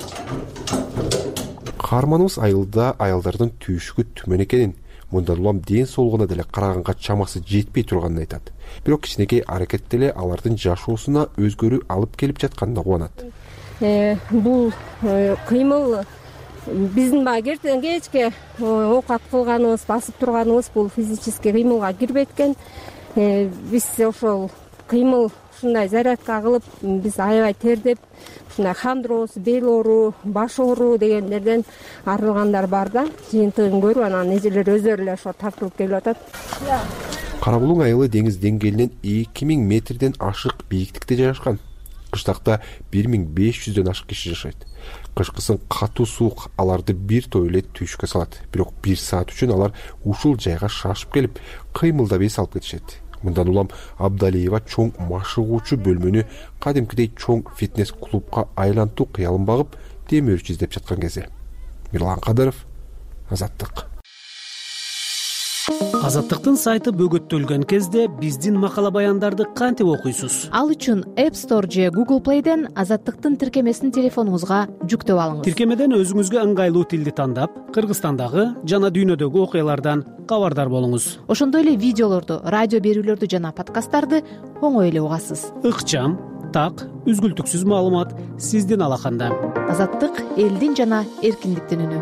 Speaker 5: Каарманыбыз айылда аялдардын түйшүгү түмөн экенин, мындан улам ден соолугуна деле караганга чамасы жетпей турганын айтат. Бирок кичинекей аракет деле алардын жашоосуна өзгөрүү алып келип жатканына кубанат.
Speaker 7: Бул кыймыл биздин баягы эртең кечке оокат кылганыбыз, басып турганыбыз бул физический кыймылга кирбейт экен. Биз ошол кыймыл ушундай зарядка кылып, биз аябай тердеп, ушундай хондроз, бел оору, баш оору дегендерден арылгандар бар да. Жыйынтыгын көрүп, анан эжелер өздөрү эле ошо тартылып келип атат.
Speaker 5: Кара Булуң айылы деңиз деңгээлинен эки миң метрден ашык бийиктикте жайгашкан. Кыштакта бир миң беш жүздөн ашык киши жашайт. Кышкысын катуу суук аларды бир той эле түйшүккө салат. Бирок бир саат үчүн алар ушул жайга шашып келип, кыймылдап эс алып кетишет. Мындан улам Абдалиева чоң машыгуучу бөлмөнү кадимкидей чоң фитнес клубка айлантуу кыялын багып, демөөрчү издеп жаткан кезде. Мирлан Кадыров, Азаттык.
Speaker 6: Азаттыктын сайты бөгөттөлгөн кезде биздин макала баяндарды кантип окуйсуз?
Speaker 13: Ал үчүн App Store же Google Play'ден Азаттыктын тиркемесин телефонуңузга жүктөп алыңыз.
Speaker 6: Тиркемеден өзүңүзгө ыңгайлуу тилди тандап, Кыргызстандагы жана дүйнөдөгү окуялардан кабардар болуңуз.
Speaker 13: Ошондой эле видеолорду, радио берүүлөрдү жана подкасттарды оңой эле угасыз.
Speaker 6: Ыкчам, так, үзгүлтүксүз маалымат сиздин алаканда.
Speaker 13: Азаттык элдин жана эркиндиктин үнү.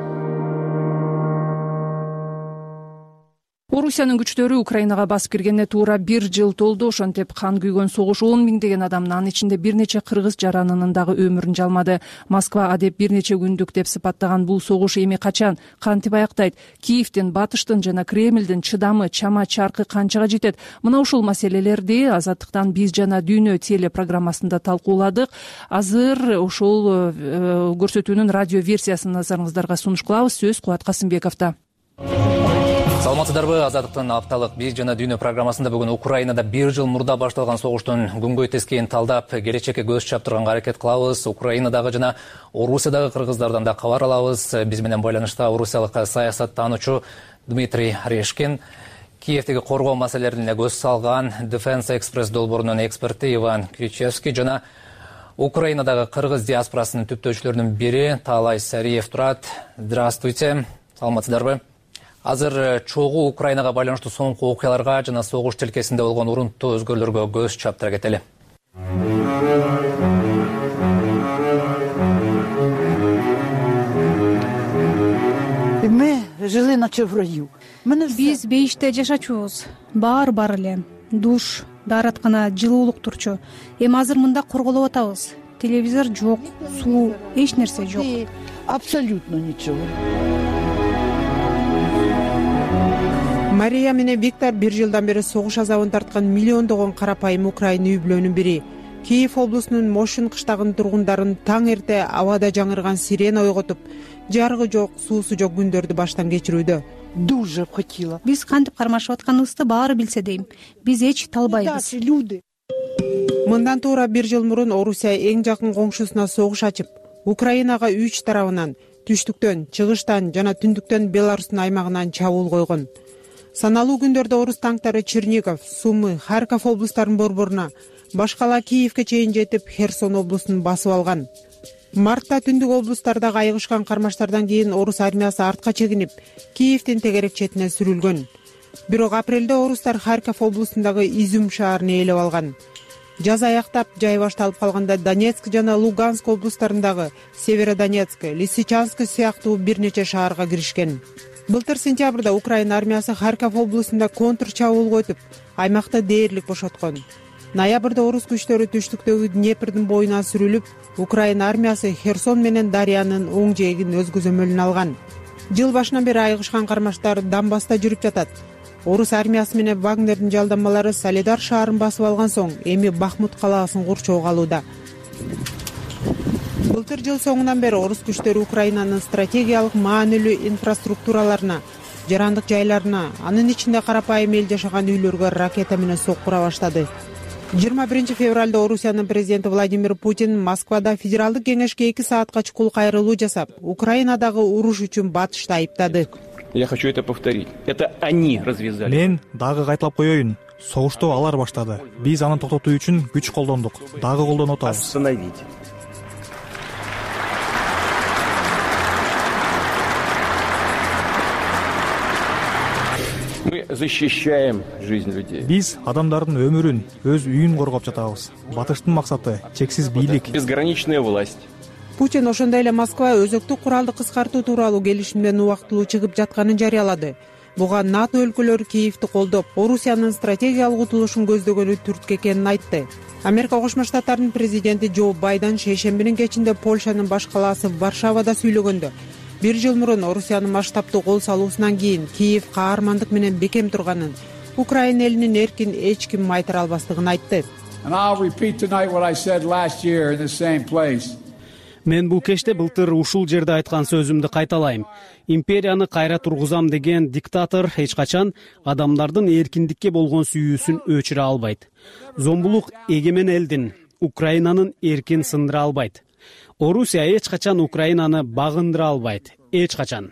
Speaker 2: Орусиянын күчтөрү Украинага басып киргенине туура бир жыл толду. Ошентип кан күйгөн согуш он миңдеген адамдын, анын ичинде бир нече кыргыз жаранынын дагы өмүрүн жалмады. Москва адеп бир нече күндүк деп сыпаттаган бул согуш эми качан, кантип аяктайт? Киевдин, Батыштын жана Кремлдин чыдамы, чама чаркы канчага жетет? Мына ушул маселелерди Азаттыктан биз жана дүйнө телепрограммасында талкууладык. Азыр ушул көрсөтүүнүн радио версиясын назарыңыздарга сунуш кылабыз. Сөз Кубат Касымбековдо.
Speaker 4: Саламатсыздарбы? Азаттыктын апталык биз жана дүйнө программасында бүгүн Украинада бир жыл мурда башталган согуштун күнгөй тескейин талдап, келечекке көз чаптырганга аракет кылабыз. Украинадагы жана Орусиядагы кыргыздардан да кабар алабыз. Биз менен байланышта орусиялык саясаттануучу Дмитрий Орешкин, Киевдеги коргоо маселелерине көз салган Defense Express долбоорунун эксперти Иван Кричевский жана Украинадагы кыргыз диаспорасынын түптөөчүлөрүнүн бири Таалай Сариев турат. Здравствуйте. Саламатсыздарбы? Азыр чогуу Украинага байланыштуу соңку окуяларга жана согуш тилкесинде болгон урунттуу өзгөрүүлөргө көз чаптыра кетели.
Speaker 10: Биз бейиште жашачубуз. Баар бар эле. Душ, даараткана, жылуулук турчу. Эми азыр мында корголоп атабыз. Телевизор жок, суу, эч нерсе жок.
Speaker 21: Абсолютно ничего. Мария менен Виктор бир жылдан бери согуш азабын тарткан миллиондогон карапайым украин үй бүлөнүн бири. Киев облусунун Мошин кыштагынын тургундарын таң эрте абада жаңырган сирена ойготуп, жарыгы жок, суусу жок күндөрдү баштан кечирүүдө.
Speaker 10: Дуже хотела. Биз кантип кармашып атканыбызды баары билсе дейм. Биз эч талбайбыз.
Speaker 21: Мындан туура бир жыл мурун Орусия эң жакын коңшусуна согуш ачып, Украинага үч тарабынан, түштүктөн, чыгыштан жана түндүктөн Беларустун аймагынан чабуул койгон. Саналуу күндөрдө орус танктары Чернигов, Сумы, Харьков облустарынын борборуна, баш кала Киевке чейин жетип, Херсон облусун басып алган. Мартта түндүк облустардагы айыгышкан кармаштардан кийин орус армиясы артка чегинип, Киевдин тегерек четине сүрүлгөн. Бирок апрелде орустар Харьков облусундагы Изюм шаарын ээлеп алган. Жаз аяктап, жай башталып калганда Донецк жана Луганск облустарындагы Северодонецк, Лисичанск сыяктуу бир нече шаарга киришкен. Былтыр сентябрда Украина армиясы Харьков облусунда контр чабуулга өтүп, аймакты дээрлик бошоткон. Ноябрда орус күчтөрү түштүктөгү Днепрдин боюна сүрүлүп, Украина армиясы Херсон менен Дарьянын оң жээгин өз көзөмөлүнө алган. Жыл башынан бери айыгышкан кармаштар Донбасста жүрүп жатат. Орус армиясы менен Вагнердин жалданмалары Солидар шаарын басып алган соң, эми Бахмут калаасын курчоого алууда. Былтыр жыл соңунан бери орус күчтөрү Украинанын стратегиялык маанилүү инфраструктураларына, жарандык жайларына, анын ичинде карапайым эл жашаган үйлөргө ракета менен соккура баштады. жыйырма биринчи февралда Орусиянын президенти Владимир Путин Москвада федералдык кеңешке эки саатка чукул кайрылуу жасап, Украинадагы уруш үчүн Батышты айыптады.
Speaker 18: Я хочу это повторить. Это они развязали.
Speaker 19: Мен дагы кайталап коеюн. Согушту алар баштады. Биз аны токтотуу үчүн күч колдондук. Дагы колдонуп атабыз.
Speaker 18: Остановить. Мы защищаем жизнь людей.
Speaker 19: Биз адамдардын өмүрүн, өз үйүн коргоп жатабыз. Батыштын максаты чексиз бийлик,
Speaker 18: безграничная власть.
Speaker 21: Путин ошондой эле Москва өзөктүк куралды кыскартуу тууралуу келишимден убактылуу чыгып жатканын жарыялады. Буга НАТО өлкөлөрү Киевди колдоп, Орусиянын стратегиялык утулушун көздөгөнү түрткү экенин айтты. Америка Кошмо Штаттарынын президенти Джо Байден шейшембинин кечинде Польшанын баш калаасы Варшавада сүйлөгөндө, бир жыл мурун Орусиянын масштабдуу кол салуусунан кийин Киев каармандык менен бекем турганын, Украина элинин эркин эч ким майтара албастыгын айтты.
Speaker 6: Мен бул кечте былтыр ушул жерде айткан сөзүмдү кайталайм. Империяны кайра тургузам деген диктатор эч качан адамдардын эркиндикке болгон сүйүүсүн өчүрө албайт. Зомбулук эгемен элдин, Украинанын эркин сындыра албайт. Орусия эч качан Украинаны багындыра албайт. Эч качан.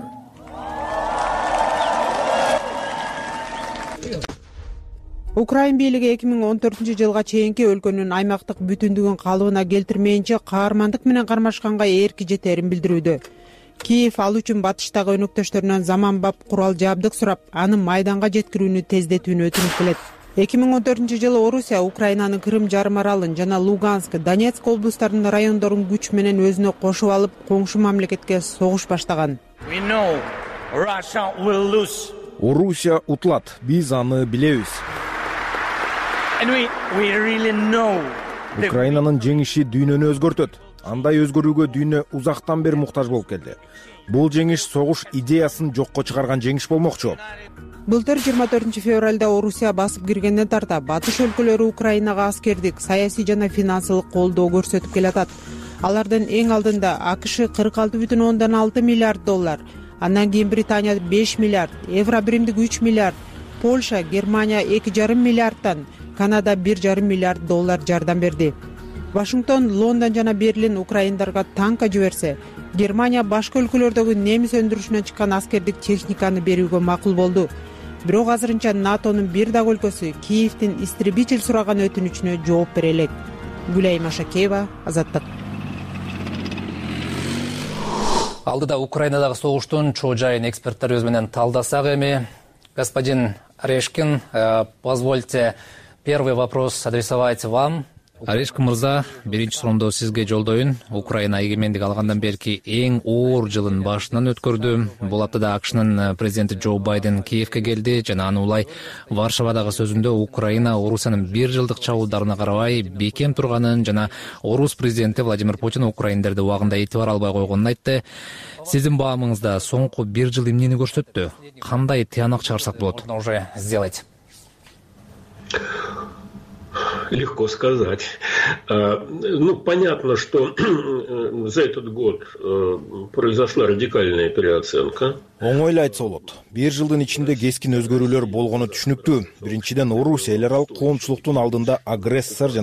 Speaker 21: Украин бийлиги эки миң он төртүнчү жылга чейинки өлкөнүн аймактык бүтүндүгүн калыбына келтирмейинче каармандык менен кармашканга эрки жетерин билдирүүдө. Киев ал үчүн Батыштагы өнөктөштөрүнөн заманбап курал жабдык сурап, аны майданга жеткирүүнү тездетүүнү өтүнүп келет. эки миң он төртүнчү жылы Орусия Украинанын Крым жарым аралын жана Луганск, Донецк облустарынын райондорун күч менен өзүнө кошуп алып, коңшу мамлекетке согуш баштаган.
Speaker 8: Орусия утулат, биз аны билебиз. Украинанын жеңиши дүйнөнү өзгөртөт. Андай өзгөрүүгө дүйнө узактан бери муктаж болуп келди. Бул жеңиш согуш идеясын жокко чыгарган жеңиш болмокчу.
Speaker 21: Былтыр жыйырма төртүнчү февралда Орусия басып киргенден тарта Батыш өлкөлөрү Украинага аскердик, саясий жана финансылык колдоо көрсөтүп келатат. Алардын эң алдында АКШ кырк алты бүтүн ондон алты миллиард доллар, андан кийин Британия беш миллиард, Евробиримдик үч миллиард, Польша, Германия эки жарым миллиардтан, Канада бир жарым миллиард доллар жардам берди. Вашингтон, Лондон жана Берлин украиндарга танка жиберсе, Германия башка өлкөлөрдөгү немис өндүрүшүнөн чыккан аскердик техниканы берүүгө макул болду. Бирок азырынча НАТОнун бир дагы өлкөсү Киевдин истребитель сураган өтүнүчүнө жооп бере элек. Гүлай Машакеева, Азаттык.
Speaker 4: Алдыда Украинадагы согуштун чоо жайын эксперттер өз менен талдасак эми. Господин Орешкин, позвольте первый вопрос адресовать вам. Орешкин мырза, биринчи суроомду сизге жолдоюн. Украина эгемендик алгандан берки эң оор жылын башынан өткөрдү. Бул аптада АКШнын президенти Джо Байден Киевке келди жана аны улай Варшавадагы сөзүндө Украина Орусиянын бир жылдык чабуулдарына карабай бекем турганын жана Орус президенти Владимир Путин украиндерди убагында этибар албай койгонун айтты. Сиздин баамыңызда соңку бир жыл эмнени көрсөттү? Кандай тыянак чыгарсак болот? Можно уже сделать.
Speaker 11: Легко сказать. Ну, понятно, что за этот год произошла радикальная переоценка.
Speaker 8: Оңойлуу айтса болот. Бир жылдын ичинде кескин өзгөрүүлөр болгону түшүнүктүү. Биринчиден, Орусия эл аралык коомчулуктун алдында агрессор жана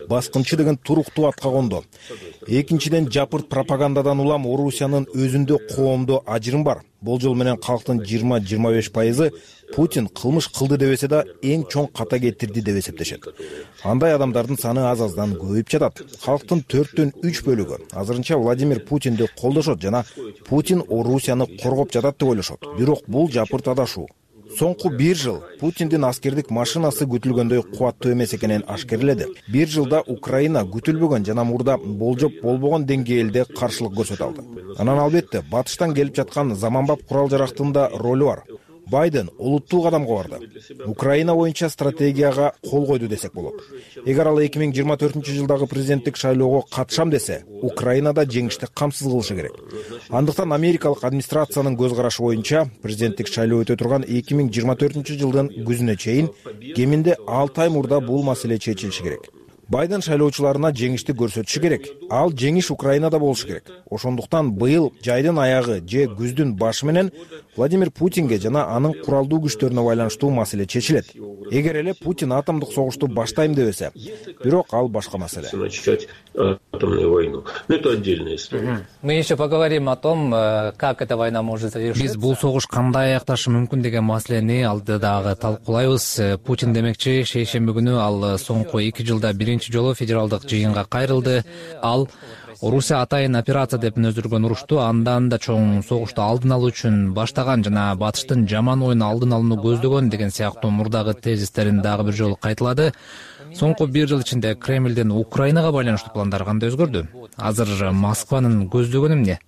Speaker 8: баскынчы деген туруктуу атка кондо. Экинчиден, жапырт пропагандадан улам Орусиянын өзүндө коомдо ажырым бар. Болжол менен калктын жыйырма жыйырма беш пайызы Путин кылмыш кылды дебесе да эң чоң ката кетирди деп эсептешет. Андай адамдардын саны аз-аздан көбөйүп жатат. Калктын төрттөн үч бөлүгү азырынча Владимир Путинди колдошот жана Путин Орусияны коргоп жатат деп ойлошот. Бирок бул жапырт адашуу. Соңку бир жыл Путиндин аскердик машинасы күтүлгөндөй кубаттуу эмес экенин ашкерледи. Бир жылда Украина күтүлбөгөн жана мурда болжоп болбогон деңгээлде каршылык көрсөтө алды. Анан албетте батыштан келип жаткан заманбап курал жарактын да ролу бар. Байден олуттуу кадамга барды. Украина боюнча стратегияга кол койду десек болот. Эгер ал эки миң жыйырма төртүнчү жылдагы президенттик шайлоого катышам десе, Украинада жеңишти камсыз кылышы керек. Андыктан америкалык администрациянын көз карашы боюнча президенттик шайлоо өтө турган эки миң жыйырма төртүнчү жылдын күзүнө чейин кеминде алты ай мурда бул маселе чечилиши керек. Байден шайлоочуларына жеңишти көрсөтүшү керек. Ал жеңиш Украинада болушу керек. Ошондуктан быйыл жайдын аягы же күздүн башы менен Владимир Путинге жана анын куралдуу күчтөрүнө байланыштуу маселе чечилет. Эгер эле Путин атомдук согушту баштайм дебесе, бирок ал башка маселе.
Speaker 11: Начать атомную войну. Это отдельная история.
Speaker 4: Мы еще поговорим о том, как эта война может завершиться. Биз бул согуш кандай аякташы мүмкүн деген маселени алдыдагы талкуулайбыз. Путин демекчи шейшемби күнү ал соңку эки жылда биринчи жолу федералдык жыйынга кайрылды. Ал Орусия атайын операция деп өзүргөн урушту андан да чоң согушту алдын алуу үчүн баштаган жана батыштын жаман оюн алдын алууну көздөгөн деген сыяктуу мурдагы тезистерин дагы бир жолу кайталады. Соңку бир жыл ичинде Кремлдин Украинага байланыштуу пландары кандай өзгөрдү? Азыр Москванын көздөгөнү эмне?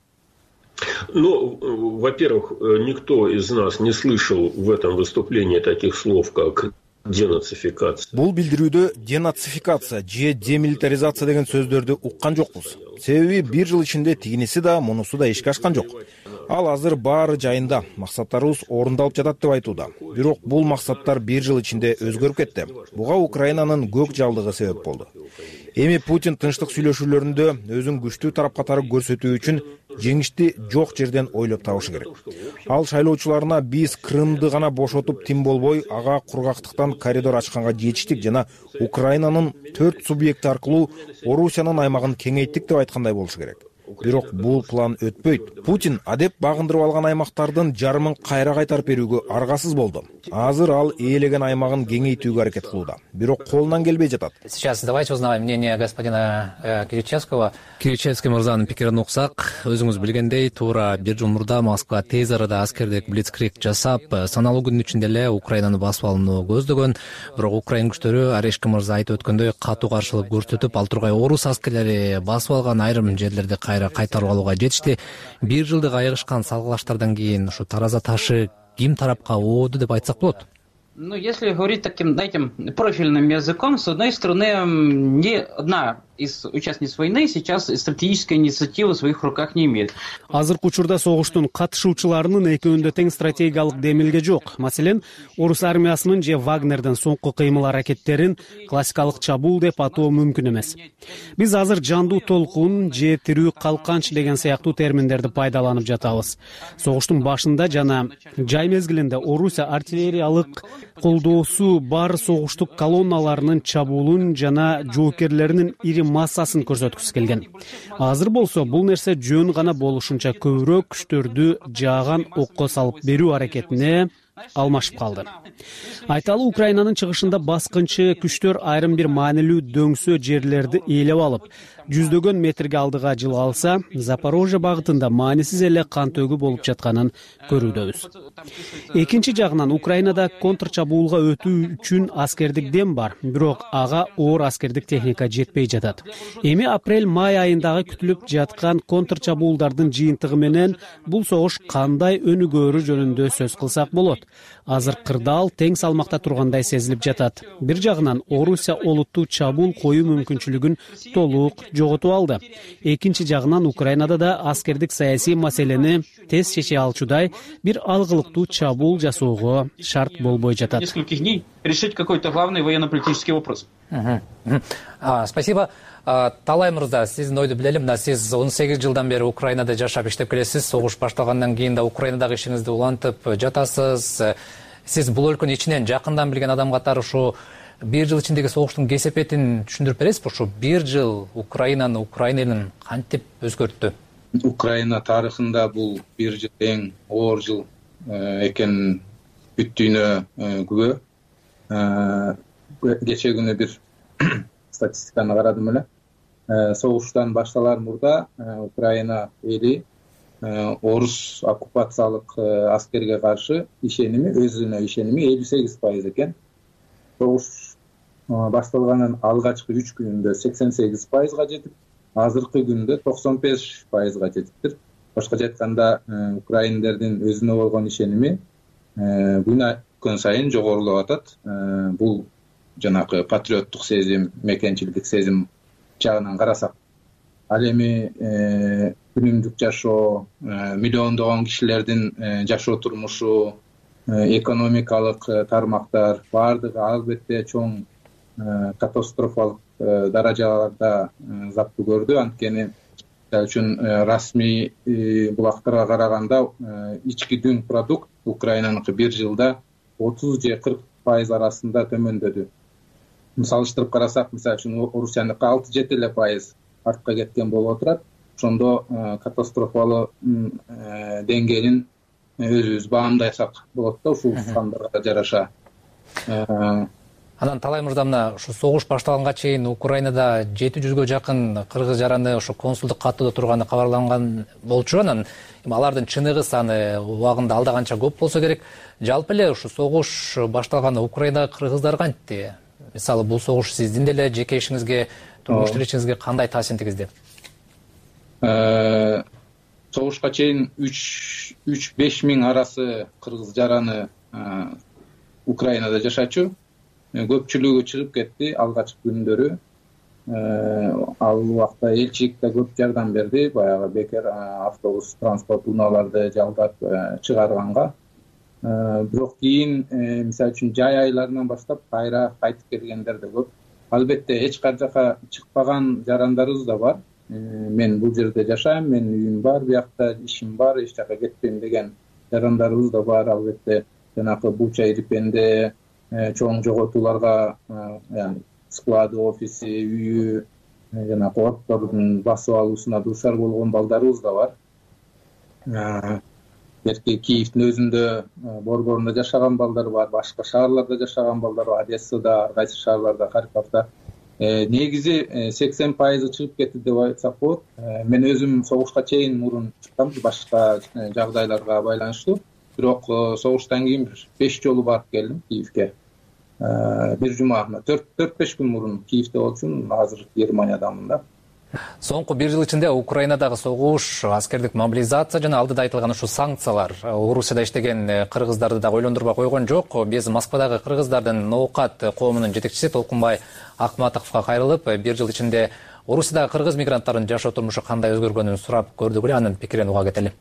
Speaker 11: Ну, во-первых, никто из нас не слышал в этом выступлении таких слов, как денацификация.
Speaker 8: Бул билдирүүдө денацификация же демилитаризация деген сөздөрдү уккан жокпуз. Себеби бир жыл ичинде тигиниси да, мунусу да ишке ашкан жок. Ал азыр баары жайында, максаттарыбыз орундалып жатат деп айтууда. Бирок бул максаттар бир жыл ичинде өзгөрүп кетти. Буга Украинанын көк жалдыгы себеп болду. Эми Путин тынчтык сүйлөшүүлөрүндө өзүн күчтүү тарап катары көрсөтүү үчүн жеңишти жок жерден ойлоп табышы керек. Ал шайлоочуларына биз Крымды гана бошотуп тим болбой, ага кургактыктан коридор ачканга жетиштик жана Украинанын төрт субъекти аркылуу Орусиянын аймагын кеңейттик деп айткандай болушу керек. Бирок бул план өтпөйт. Путин адеп багындырып алган аймактардын жарымын кайра кайтарып берүүгө аргасыз болду. Азыр ал ээлеген аймагын кеңейтүүгө аракет кылууда. Бирок колунан келбей жатат.
Speaker 4: Сейчас давайте узнаем мнение господина э, Киричевского. Киричевский мырзанын пикирин уксак, өзүңүз билгендей, туура бир жыл мурда Москва тез арада аскердик блицкриг жасап, саналуу күндүн ичинде эле Украинаны басып алууну көздөгөн. Бирок Украин күчтөрү Орешко мырза айтып өткөндөй катуу каршылык көрсөтүп, ал тургай орус аскерлери басып алган айрым жерлерди кайра кайтарып алууга жетишти. Бир жылдык айыгышкан салгылаштардан кийин ушу тараза ташы ким тарапка ооду деп айтсак болот?
Speaker 12: Ну, если говорить таким, знаете, профильным языком, с одной стороны, ни одна из участниц войны сейчас стратегической инициативы в своих руках не имеет.
Speaker 6: Азыркы учурда согуштун катышуучуларынын экөөндө тең стратегиялык демилге жок. Маселен, орус армиясынын же Вагнердин соңку кыймыл аракеттерин классикалык чабуул деп атоо мүмкүн эмес. Биз азыр жандуу толкун же тирүү калканч деген сыяктуу терминдерди пайдаланып жатабыз. Согуштун башында жана жай мезгилинде Орусия артиллериялык колдоосу бар согуштук колонналарынын чабуулун жана жоокерлеринин ири массасын көрсөткүсү келген. Азыр болсо бул нерсе жөн гана болушунча көбүрөөк күчтөрдү жааган окко салып берүү аракетине алмашып калды. Айталы, Украинанын чыгышында баскынчы күчтөр айрым бир маанилүү дөңсө жерлерди ээлеп алып, жүздөгөн метрге алдыга жылы алса, Запорожье багытында маанисиз эле кан төгүү болуп жатканын көрүүдөбүз. Экинчи жагынан Украинада контрчабуулга өтүү үчүн аскердик дем бар, бирок ага оор аскердик техника жетпей жатат. Эми апрель-май айындагы күтүлүп жаткан контрчабуулдардын жыйынтыгы менен бул согуш кандай өнүгөөрү жөнүндө сөз кылсак болот. Азыр кырдаал тең салмакта тургандай сезилип жатат. Бир жагынан Орусия олуттуу чабуул коюу мүмкүнчүлүгүн толук жоготуп алды. Экинчи жагынан Украинада да аскердик саясий маселени тез чече алчудай бир алгылыктуу чабуул жасоого шарт болбой жатат.
Speaker 12: Нескольких дней решить какой-то главный военно-политический вопрос.
Speaker 4: Спасибо. Талай мырза, сиздин ойду билели. Мына сиз он сегиз жылдан бери Украинада жашап иштеп келесиз. Согуш башталгандан кийин да Украинадагы ишиңизди улантып жатасыз. Сиз бул өлкөнү ичинен жакындан билген адам катары ушу бир жыл ичиндеги согуштун кесепетин түшүндүрүп бересизби? Ушу бир жыл Украинаны, Украина элин кантип өзгөрттү?
Speaker 14: Украина тарыхында бул бир жыл эң оор жыл экенин бүттүүнө күбө. Кече күнү бир статистиканы карадым эле. Согуштан башталар мурда Украина эли орус оккупациялык аскерге каршы ишеними, өзүнө ишеними элүү сегиз пайыз экен. Согуш башталганын алгачкы үч күнүндө сексен сегиз пайызга жетип, азыркы күндө токсон беш пайызга жетиптир. Башкача айтканда, украиндердин өзүнө болгон ишеними күн сайын жогорулап атат. Бул жанагы патриоттук сезим, мекенчилдик сезим жагынан карасак. Ал эми күнүмдүк жашоо, миллиондогон кишилердин жашоо турмушу, экономикалык тармактар баардыгы албетте чоң катастрофалык даражаларда заптуу көрдү. Анткени мисалы үчүн расмий булактарга караганда ички дүң продукт Украинаныкы бир жылда отуз же кырк пайыз арасында төмөндөдү. Салыштырып карасак, мисалы үчүн Орусияныкы алты жети эле пайыз артка кеткен болуп отурат. Ошондо катастрофалуу деңгээлин өзүбүз баамдасак болот да, ушул сандарга жараша.
Speaker 4: Анан Талай мырза, мына ушу согуш башталганга чейин Украинада жети жүзгө жакын кыргыз жараны ушу консулдук каттоодо турганы кабарланган болчу. Анан алардын чыныгы саны убагында алда канча көп болсо керек. Жалпы эле ушу согуш башталганда Украинадагы кыргыздар кантти? Мисалы, бул согуш сиздин деле жеке ишиңизге, турмуш тиричиңизге кандай таасирин тийгизди?
Speaker 14: Согушка чейин үч беш миң арасы кыргыз жараны Украинада жашачу. Көпчүлүгү чыгып кетти алгачкы күндөрү. Ал убакта элчилик да көп жардам берди, баягы бекер автобус, транспорт унааларды жалдап чыгарганга. Бирок кийин, мисалы үчүн жай айларынан баштап кайра кайтып келгендер да көп. Албетте эч кар жака чыкпаган жарандарыбыз да бар. Мен бул жерде жашайм, менин үйүм бар, биякта ишим бар, эч жака кетпейм деген жарандарыбыз да бар. Албетте жанакы Буча, Ирпенде чоң жоготууларга, склады, офиси, үйү, жанакы оттордун басып алуусуна дуушар болгон балдарыбыз да бар. Берки Киевдин өзүндө борборунда жашаган балдар бар, башка шаарларда жашаган балдар бар, Одессада, ар кайсы шаарларда, Харьковдо. Негизи сексен пайызы чыгып кетти деп айтсак болот. Мен өзүм согушка чейин мурун чыккам, башка жагдайларга байланыштуу. Бирок согуштан кийин беш жолу барып келдим Киевге. Бир жума, төрт беш күн мурун Киевде болчумун, азыр Германиядамын да.
Speaker 4: Соңку бир жыл ичинде Украинадагы согуш, аскердик мобилизация жана алдыда айтылган ушу санкциялар Орусияда иштеген кыргыздарды да ойлондурбай койгон жок. Биз Москвадагы кыргыздардын Ноокат коомунун жетекчиси Толкунбай Акматовго кайрылып, бир жыл ичинде Орусиядагы кыргыз мигранттардын жашоо турмушу кандай өзгөргөнүн сурап көрдүк эле, анын пикирин уга кетели.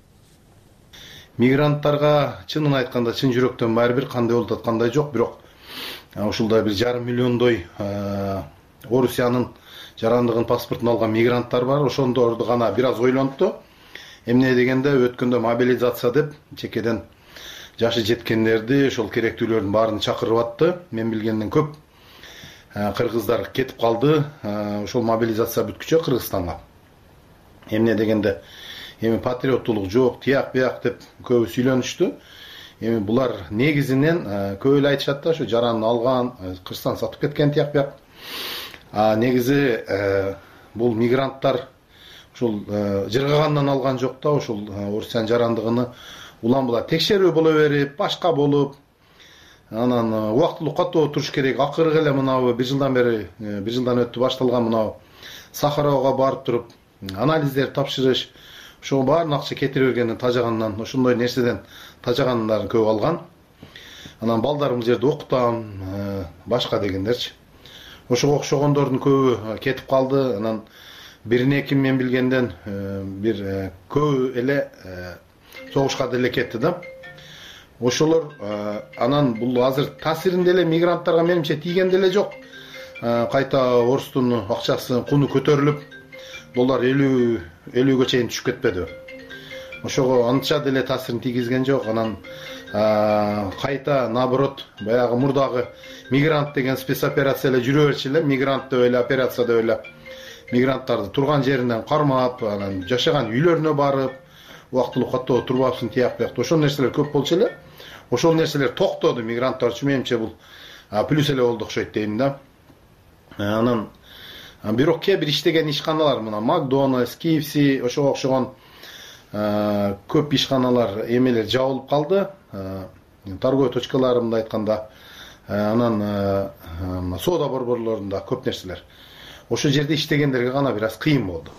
Speaker 15: Мигранттарга чынын айтканда чын жүрөктөн баары бир кандай болуп аткандай жок, бирок ушулда бир жарым миллиондой Орусиянын жарандыгын паспортун алган мигранттар бар. Ошондорду гана бир аз ойлонту. Эмне дегенде өткөндө мобилизация деп чекеден жашы жеткендерди, ошол керектүүлөрдүн баарын чакырып атты. Мен билгенден көп кыргыздар кетип калды. Ошол мобилизация бүткүчө Кыргызстанга. Эмне дегенде эми патриоттулук жок, тияк бияк деп көбү сүйлөнүштү. Эми булар негизинен көп эле айтышат да, ошо жараны алган, Кыргызстан сатып кеткен тияк бияк. А негизи бул мигранттар ушул жыргагандан алган жок да, ушул Орусиянын жарандыгыны улам була текшерүү боло берип, башка болуп, анан убактылуу каттоо туруш керек. Акыркы эле мынабы бир жылдан бери, бир жылдан өттү башталган мынабу Сахаровго барып туруп анализдер тапшырыш, ошого баарын акча кетире бергенден тажагандан, ошондой нерседен тажагандарын көп алган. Анан балдарым бул жерде окутам, башка дегендерчи. Ошого окшогондордун көбү кетип калды. Анан бирине ким мен билгенден бир көп эле согушка деле кетти да. Ошолор анан бул азыр таасирин деле мигранттарга менимче тийген деле жок. Кайта орустун акчасы куну көтөрүлүп, доллар элүүгө чейин түшүп кетпеди. ошого анча деле таасирин тийгизген жок. Анан кайта наоборот баягы мурдагы мигрант деген спецоперация эле жүрө берчү эле, мигрант деп эле, операция деп эле мигранттарды турган жеринен кармап, анан жашаган үйлөрүнө барып, убактылуу каттоо турбапсың тияк бияк. Ошол нерселер көп болчу эле. Ошол нерселер токтоду мигранттар үчүн, менимче бул плюс эле болду окшойт дейм да. Анан бирок кээ бир иштеген ишканалар, мына Макдональдс, Кей Эф Си, ошого окшогон көп ишканалар эмелер жабылып калды. Торговый точкаларында айтканда, анан соода борборлорунда көп нерселер. Ошол жерде иштегендерге гана бир аз кыйын болду.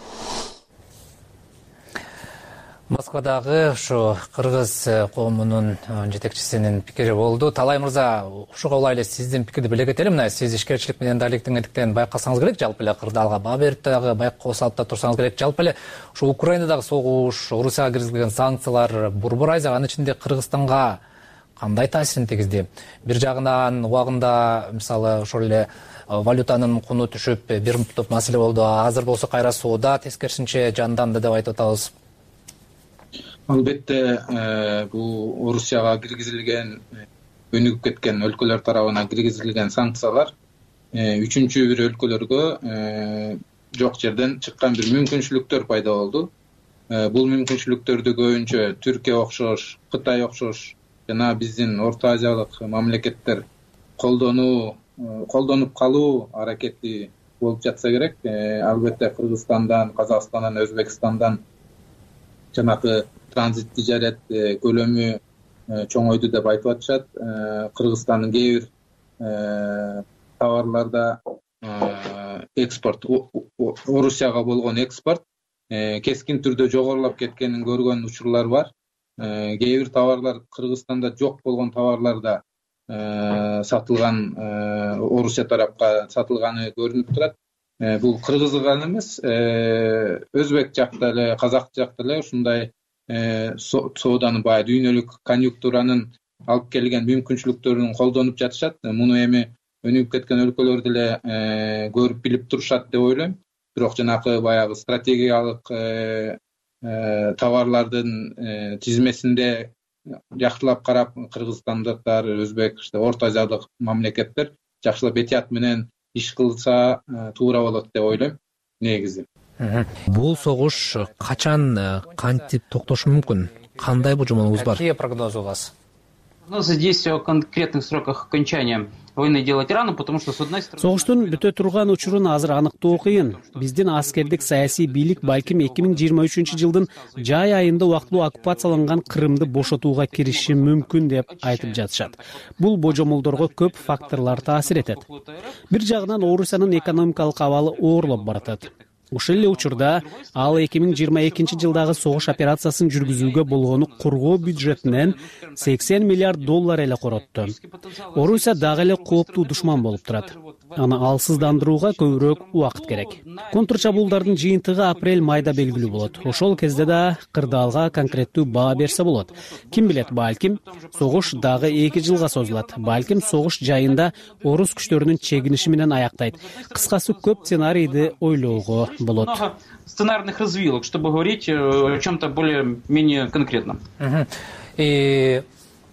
Speaker 4: Москвадагы ушу кыргыз коомунун жетекчисинин пикири болду. Талай мырза, ушуга улай сиздин пикирди биле кетели. Мына сиз ишкерчилик менен далектеңдиктен байкасаңыз керек, жалпы эле кырдаалга баа берип дагы байкоо салып да турсаңыз керек. Жалпы эле ушу Украинадагы согуш, Орусияга киргизилген санкциялар Борбор Азия, анын ичинде Кыргызстанга кандай таасирин тийгизди? Бир жагынан убагында мисалы ошол эле валютанын куну түшүп, бир топ маселе болду. Азыр болсо кайра соода тескерисинче жанданды деп айтып атабыз.
Speaker 14: Албетте, бул Орусияга киргизилген, өнүгүп кеткен өлкөлөр тарабынан киргизилген санкциялар үчүнчү бир өлкөлөргө жок жерден чыккан бир мүмкүнчүлүктөр пайда болду. Бул мүмкүнчүлүктөрдү көбүнчө Түркия окшош, Кытай окшош жана биздин Орто Азиялык мамлекеттер колдонуу, колдонуп калуу аракети болуп жатса керек. Албетте Кыргызстандан, Казакстандан, Өзбекстандан жанагы транзит тижарет көлөмү чоңойду деп айтып атышат. Кыргызстандын кээ бир товарларда экспорт, Орусияга болгон экспорт кескин түрдө жогорулап кеткенин көргөн учурлар бар. Кээ бир товарлар Кыргызстанда жок болгон товарларда сатылган, Орусия тарапка сатылганы көрүнүп турат. Бул кыргыз гана эмес, өзбек жакта эле, казак жакта эле ушундай сооданы баягы дүйнөлүк конъюнктуранын алып келген мүмкүнчүлүктөрүн колдонуп жатышат. Муну эми өнүгүп кеткен өлкөлөр деле көрүп билип турушат деп ойлойм. Бирок жанагы баягы стратегиялык товарлардын тизмесинде жакшылап карап, кыргызстандыктар, өзбек, Орто Азиялык мамлекеттер жакшылап этият менен иш кылса туура болот деп ойлойм негизи.
Speaker 4: Бул согуш качан, кантип токтошу мүмкүн? Кандай божомолуңуз бар? Какие прогнозы у вас?
Speaker 12: Прогнозы здесь о конкретных сроках окончания войны делать рано, потому что с одной стороны...
Speaker 6: Согуштун бүтө турган учурун азыр аныктоо кыйын. Биздин аскердик саясий бийлик балким эки миң жыйырма үчүнчү жылдын жай айында убактылуу оккупацияланган Крымды бошотууга кириши мүмкүн деп айтып жатышат. Бул божомолдорго көп факторлор таасир этет. Бир жагынан Орусиянын экономикалык абалы оорлоп баратат. Ушул эле учурда ал эки миң жыйырма экинчи жылдагы согуш операциясын жүргүзүүгө болгону коргоо бюджетинен сексен миллиард доллар эле коротту. Орусия дагы эле кооптуу душман болуп турат. Аны алсыздандырууга көбүрөөк убакыт керек. Контрчабуулдардын жыйынтыгы апрель-майда белгилүү болот. Ошол кезде да кырдаалга конкреттүү баа берсе болот. Ким билет, балким согуш дагы эки жылга созулат. Балким согуш жайында орус күчтөрүнүн чегиниши менен аяктайт. Кыскасы көп сценарийди ойлоого болот.
Speaker 12: Сценарных развилок, чтобы говорить о чем-то более-менее конкретном.
Speaker 4: И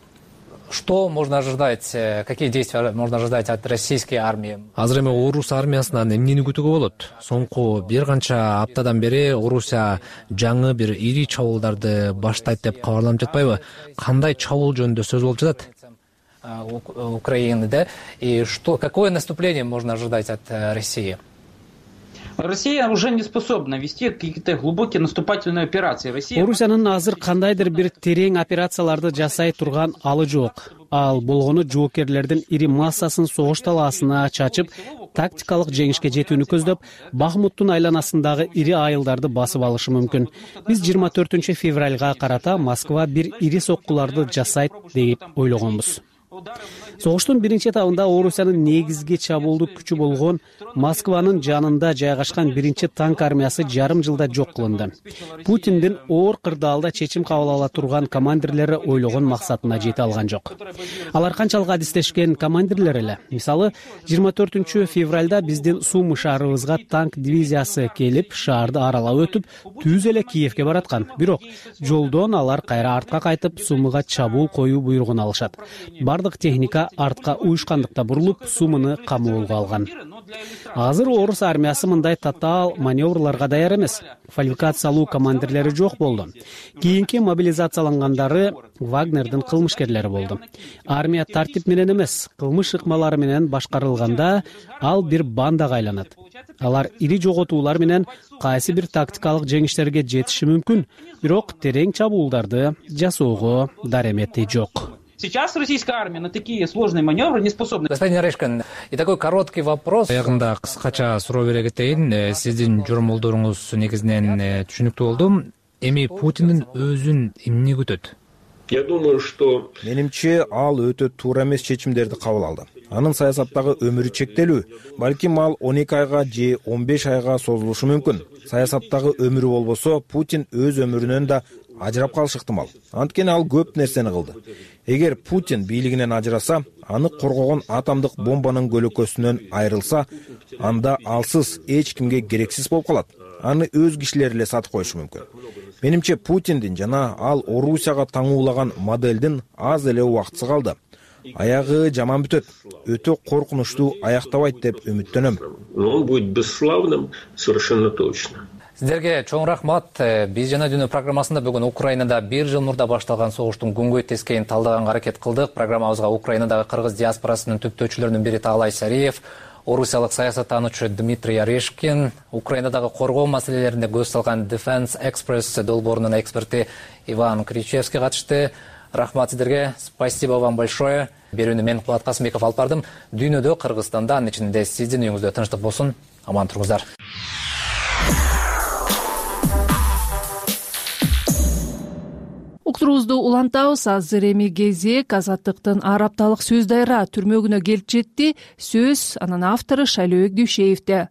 Speaker 4: что можно ожидать, какие действия можно ожидать от российской армии? Азыр эми Орус армиясынан эмнени күтүүгө болот? Соңку бир канча аптадан бери Орусия жаңы бир ири чабуулдарды баштайт деп кабарланып жатпайбы? Кандай чабуул жөнүндө сөз болуп жатат? Украины, да? И что, какое наступление можно ожидать от России?
Speaker 12: Россия уже не способна вести какие-то глубокие наступательные операции. Россия...
Speaker 6: Орусиянын азыр кандайдыр бир терең операцияларды жасай турган алы жок. Ал болгону жоокерлердин ири массасын согуш талаасына чачып, тактикалык жеңишке жетүүнү көздөп, Бахмуттун айланасындагы ири айылдарды басып алышы мүмкүн. Биз жыйырма төртүнчү февралга карата Москва бир ири соккуларды жасайт деп ойлогонбуз. согуштун биринчи этабында Орусиянын негизги чабуулдук күчү болгон Москванын жанында жайгашкан биринчи танк армиясы жарым жылда жок кылынды. Путиндин оор кырдаалда чечим кабыл ала турган командирлери ойлогон максатына жете алган жок. Алар канчалык адистешкен командирлер эле. Мисалы, жыйырма төртүнчү февралда биздин Сумы шаарыбызга танк дивизиясы келип, шаарды аралап өтүп, түз эле Киевке бараткан. Бирок жолдон алар кайра артка кайтып, Сумыга чабуул коюу буйругун алышат. Бардык техника артка уюшкандыкта бурулуп, Сумыны камоолго алган. Азыр орус армиясы мындай татаал маневрларга даяр эмес. Квалификациялуу командирлери жок болду. Кийинки мобилизациялангандары Вагнердин кылмышкерлери болду. Армия тартип менен эмес, кылмыш ыкмалары менен башкарылганда ал бир бандага айланат. Алар ири жоготуулар менен кайсы бир тактикалык жеңиштерге жетиши мүмкүн, бирок терең чабуулдарды жасоого даремети жок.
Speaker 12: Сейчас российская армия на такие сложные маневры не способна.
Speaker 4: Господин Орешкин, и такой короткий вопрос. Аягында кыскача суроо бере кетейин. Сиздин жормолдоруңуз негизинен түшүнүктүү болду. Эми Путиндин өзүн эмне күтөт?
Speaker 11: Я думаю, что...
Speaker 8: Менимче, ал өтө туура эмес чечимдерди кабыл алды. Анын саясаттагы өмүрү чектелүү. Балким ал он эки айга же он беш айга созулушу мүмкүн. Саясаттагы өмүрү болбосо, Путин өз өмүрүнөн да ажырап калышы ыктымал. Анткени ал көп нерсени кылды. Эгер Путин бийлигинен ажыраса, аны коргогон атомдук бомбанын көлөкөсүнөн айрылса, анда алсыз эч кимге керексиз болуп калат. Аны өз кишилери эле сатып коюшу мүмкүн. Менимче, Путиндин жана ал Орусияга таңуулаган моделдин аз эле убактысы калды. Аягы жаман бүтөт. Өтө коркунучтуу аяктабайт деп үмүттөнөм.
Speaker 11: Он будет бесславным, совершенно точно.
Speaker 4: Сиздерге чоң рахмат. Биз жана дүйнө программасында бүгүн Украинада бир жыл мурда башталган согуштун күнгөй тескейин талдаганга аракет кылдык. Программабызга Украинадагы кыргыз диаспорасынын түптөөчүлөрүнүн бири Таалай Сариев, орусиялык саясаттануучу Дмитрий Орешкин, Украинадагы коргоо маселелерине көз салган Defense Express долбоорунун эксперти Иван Кричевский катышты. Рахмат сиздерге. Спасибо вам большое. Берүүнү мен Кубат Касымбеков алып бардым. Дүйнөдө, Кыргызстанда, анын ичинде сиздин үйүңүздө тынчтык болсун. Аман туруңуздар.
Speaker 2: Уктуруубузду улантабыз. Азыр эми кезек Азаттыктын ар апталык сөз дайра түрмөгүнө келип жетти. Сөз анын автору Шайлообек Дүйшеевде.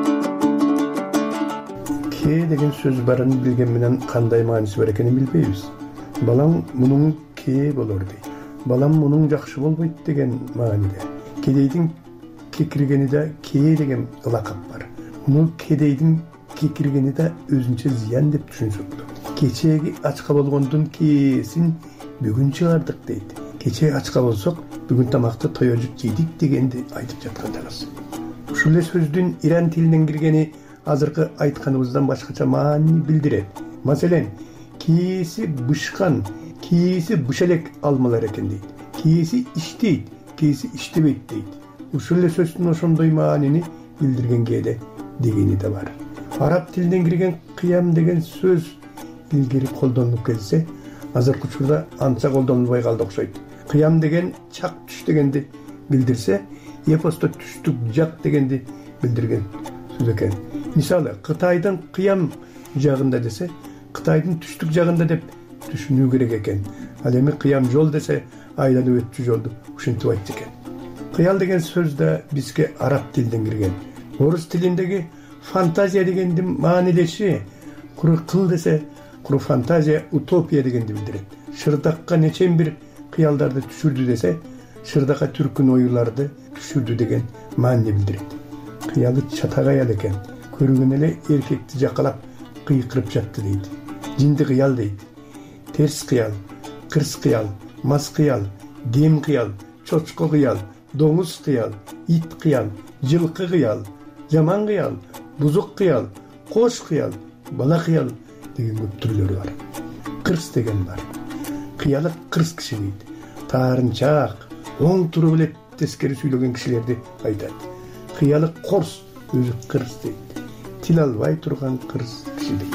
Speaker 3: Ке деген сөз барын билген менен кандай мааниси бар экенин билбейбиз. Балам мунун ке болор дейт. Балам мунун жакшы болбойт деген мааниде. Кедейдин кекиргени да ке деген ылакап бар. Муну кедейдин кекиргени да өзүнчө зыян деп түшүнсөк. Кечеги ачка болгондун кээсин бүгүн чыгардык дейт. Кече ачка болсок, бүгүн тамакты тоёжуп жейдик дегенди айтып жаткандарыз. Ушул эле сөздүн иран тилинен киргени азыркы айтканыбыздан башкача маани билдирет. Маселен, кээси бышкан, кээси бышелек алмалар экен дейт. Кээси иштейт, кээси иштебейт дейт. Ушул эле сөздүн ошондой маанини билдирген кээде дегени да бар. Араб тилинен кирген кыям деген сөз илгери колдонулуп келсе, азыркы учурда анча колдонулбай калды окшойт. Кыям деген чак түш дегенди билдирсе, эпосто түштүк жак дегенди билдирген сөз экен. Мисалы, Кытайдын кыям жагында десе, Кытайдын түштүк жагында деп түшүнүү керек экен. Ал эми кыям жол десе, айланып өтчү жолду ушинтип айтты экен. Кыял деген сөз да бизге араб тилинен кирген. Орус тилиндеги фантазия дегендин маанилеши, куру кыл десе, куру фантазия утопия дегенди билдирет. Шырдакка нечен бир кыялдарды түшүрдү десе, шырдакка түркүн оюларды түшүрдү деген маани билдирет. Кыялы чатагаял экен. Көргөн эле эркекти жакалап кыйкырып жатты дейт. Жинди кыял дейт. Терс кыял, кырс кыял, мас кыял, дем кыял, чочко кыял, доңуз кыял, ит кыял, жылкы кыял, жаман кыял, бузук кыял, кош кыял, бала кыял деген көп түрлөрү бар. Кырс деген бар. Кыялы кырс киши дейт. Таарынчаак, оң туруп эле тескери сүйлөгөн кишилерди айтат. Кыялы корс өзү кырс дейт. Тил албай турган кырс киши дейт.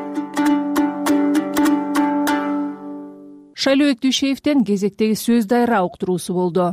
Speaker 2: Шайлообек Дүйшеевден кезектеги сөз дайра уктуруусу болду.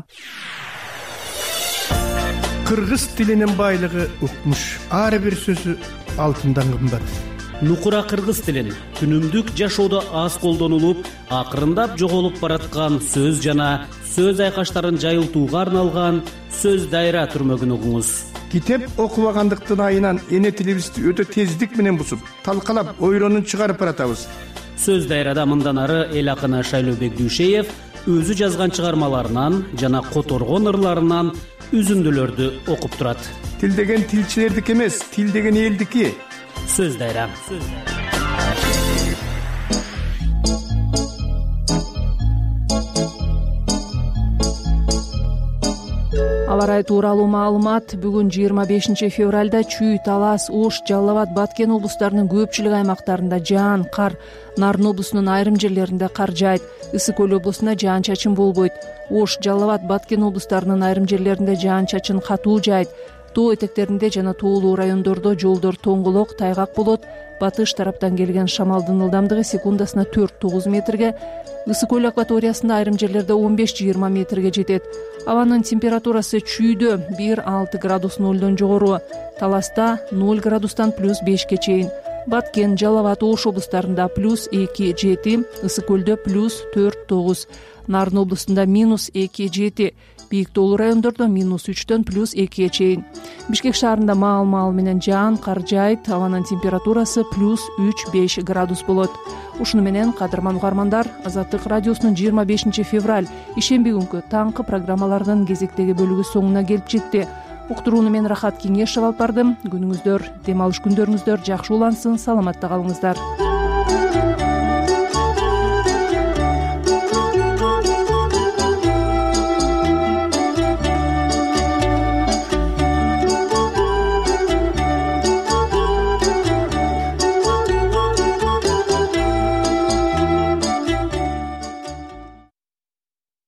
Speaker 3: Кыргыз тилинин байлыгы укмуш. Ар бир сөзү алтындан кымбат.
Speaker 6: нукура кыргыз тилин күнүмдүк жашоодо аз колдонулуп, акырындап жоголуп бараткан сөз жана сөз айкаштарын жайылтууга арналган сөз дайра түрмөгүн угуңуз.
Speaker 16: Китеп окубагандыктын айынан эне тилибизди өтө тездик менен бусуп, талкалап, ойронун чыгарып баратабыз.
Speaker 6: Сөз дайрада мындан ары эл акыны Шайлообек Дүйшеев өзү жазган чыгармаларынан жана которгон ырларынан үзүндүлөрдү окуп турат.
Speaker 16: Тил деген тилчилердики эмес, тил деген элдики.
Speaker 6: Сөз дайра.
Speaker 2: Аба ырайы тууралуу маалымат. Бүгүн жыйырма бешинчи февралда Чүй, Талас, Ош, Жалал Абад, Баткен облустарынын көпчүлүк аймактарында жаан, кар, Нарын облусунун айрым жерлеринде кар жаайт. Ысык Көл облусунда жаан-чачын болбойт. Ош, Жалал Абад, Баткен облустарынын айрым жерлеринде жаан-чачын катуу жаайт. Тоо этектеринде жана тоолуу райондордо жолдор тоңголок, тайгак болот. Батыш тараптан келген шамалдын ылдамдыгы секундасына төрт тогуз метрге, Ысык Көл акваториясында айрым жерлерде он беш жыйырма метрге жетет. Абанын температурасы Чүйдө бир алты градус нолдон жогору, Таласта ноль градустан плюс бешке чейин, Баткен, Жалал Абад, Ош облустарында плюс эки жети, Ысык Көлдө плюс төрт тогуз, Нарын облусунда минус эки жети, бийик тоолуу райондордо минус үчтөн плюс экиге чейин. Бишкек шаарында маал-маал менен жаан, кар жаайт, абанын температурасы плюс үч беш градус болот. Ушуну менен кадырман угармандар, Азаттык радиосунун жыйырма бешинчи февраль ишемби күнкү таңкы программаларынын кезектеги бөлүгү соңуна келип жетти. Уктурууну мен Рахат Кеңешев алып бардым. Күнүңүздөр, дем алыш күндөрүңүздөр жакшы улансын, саламатта калыңыздар.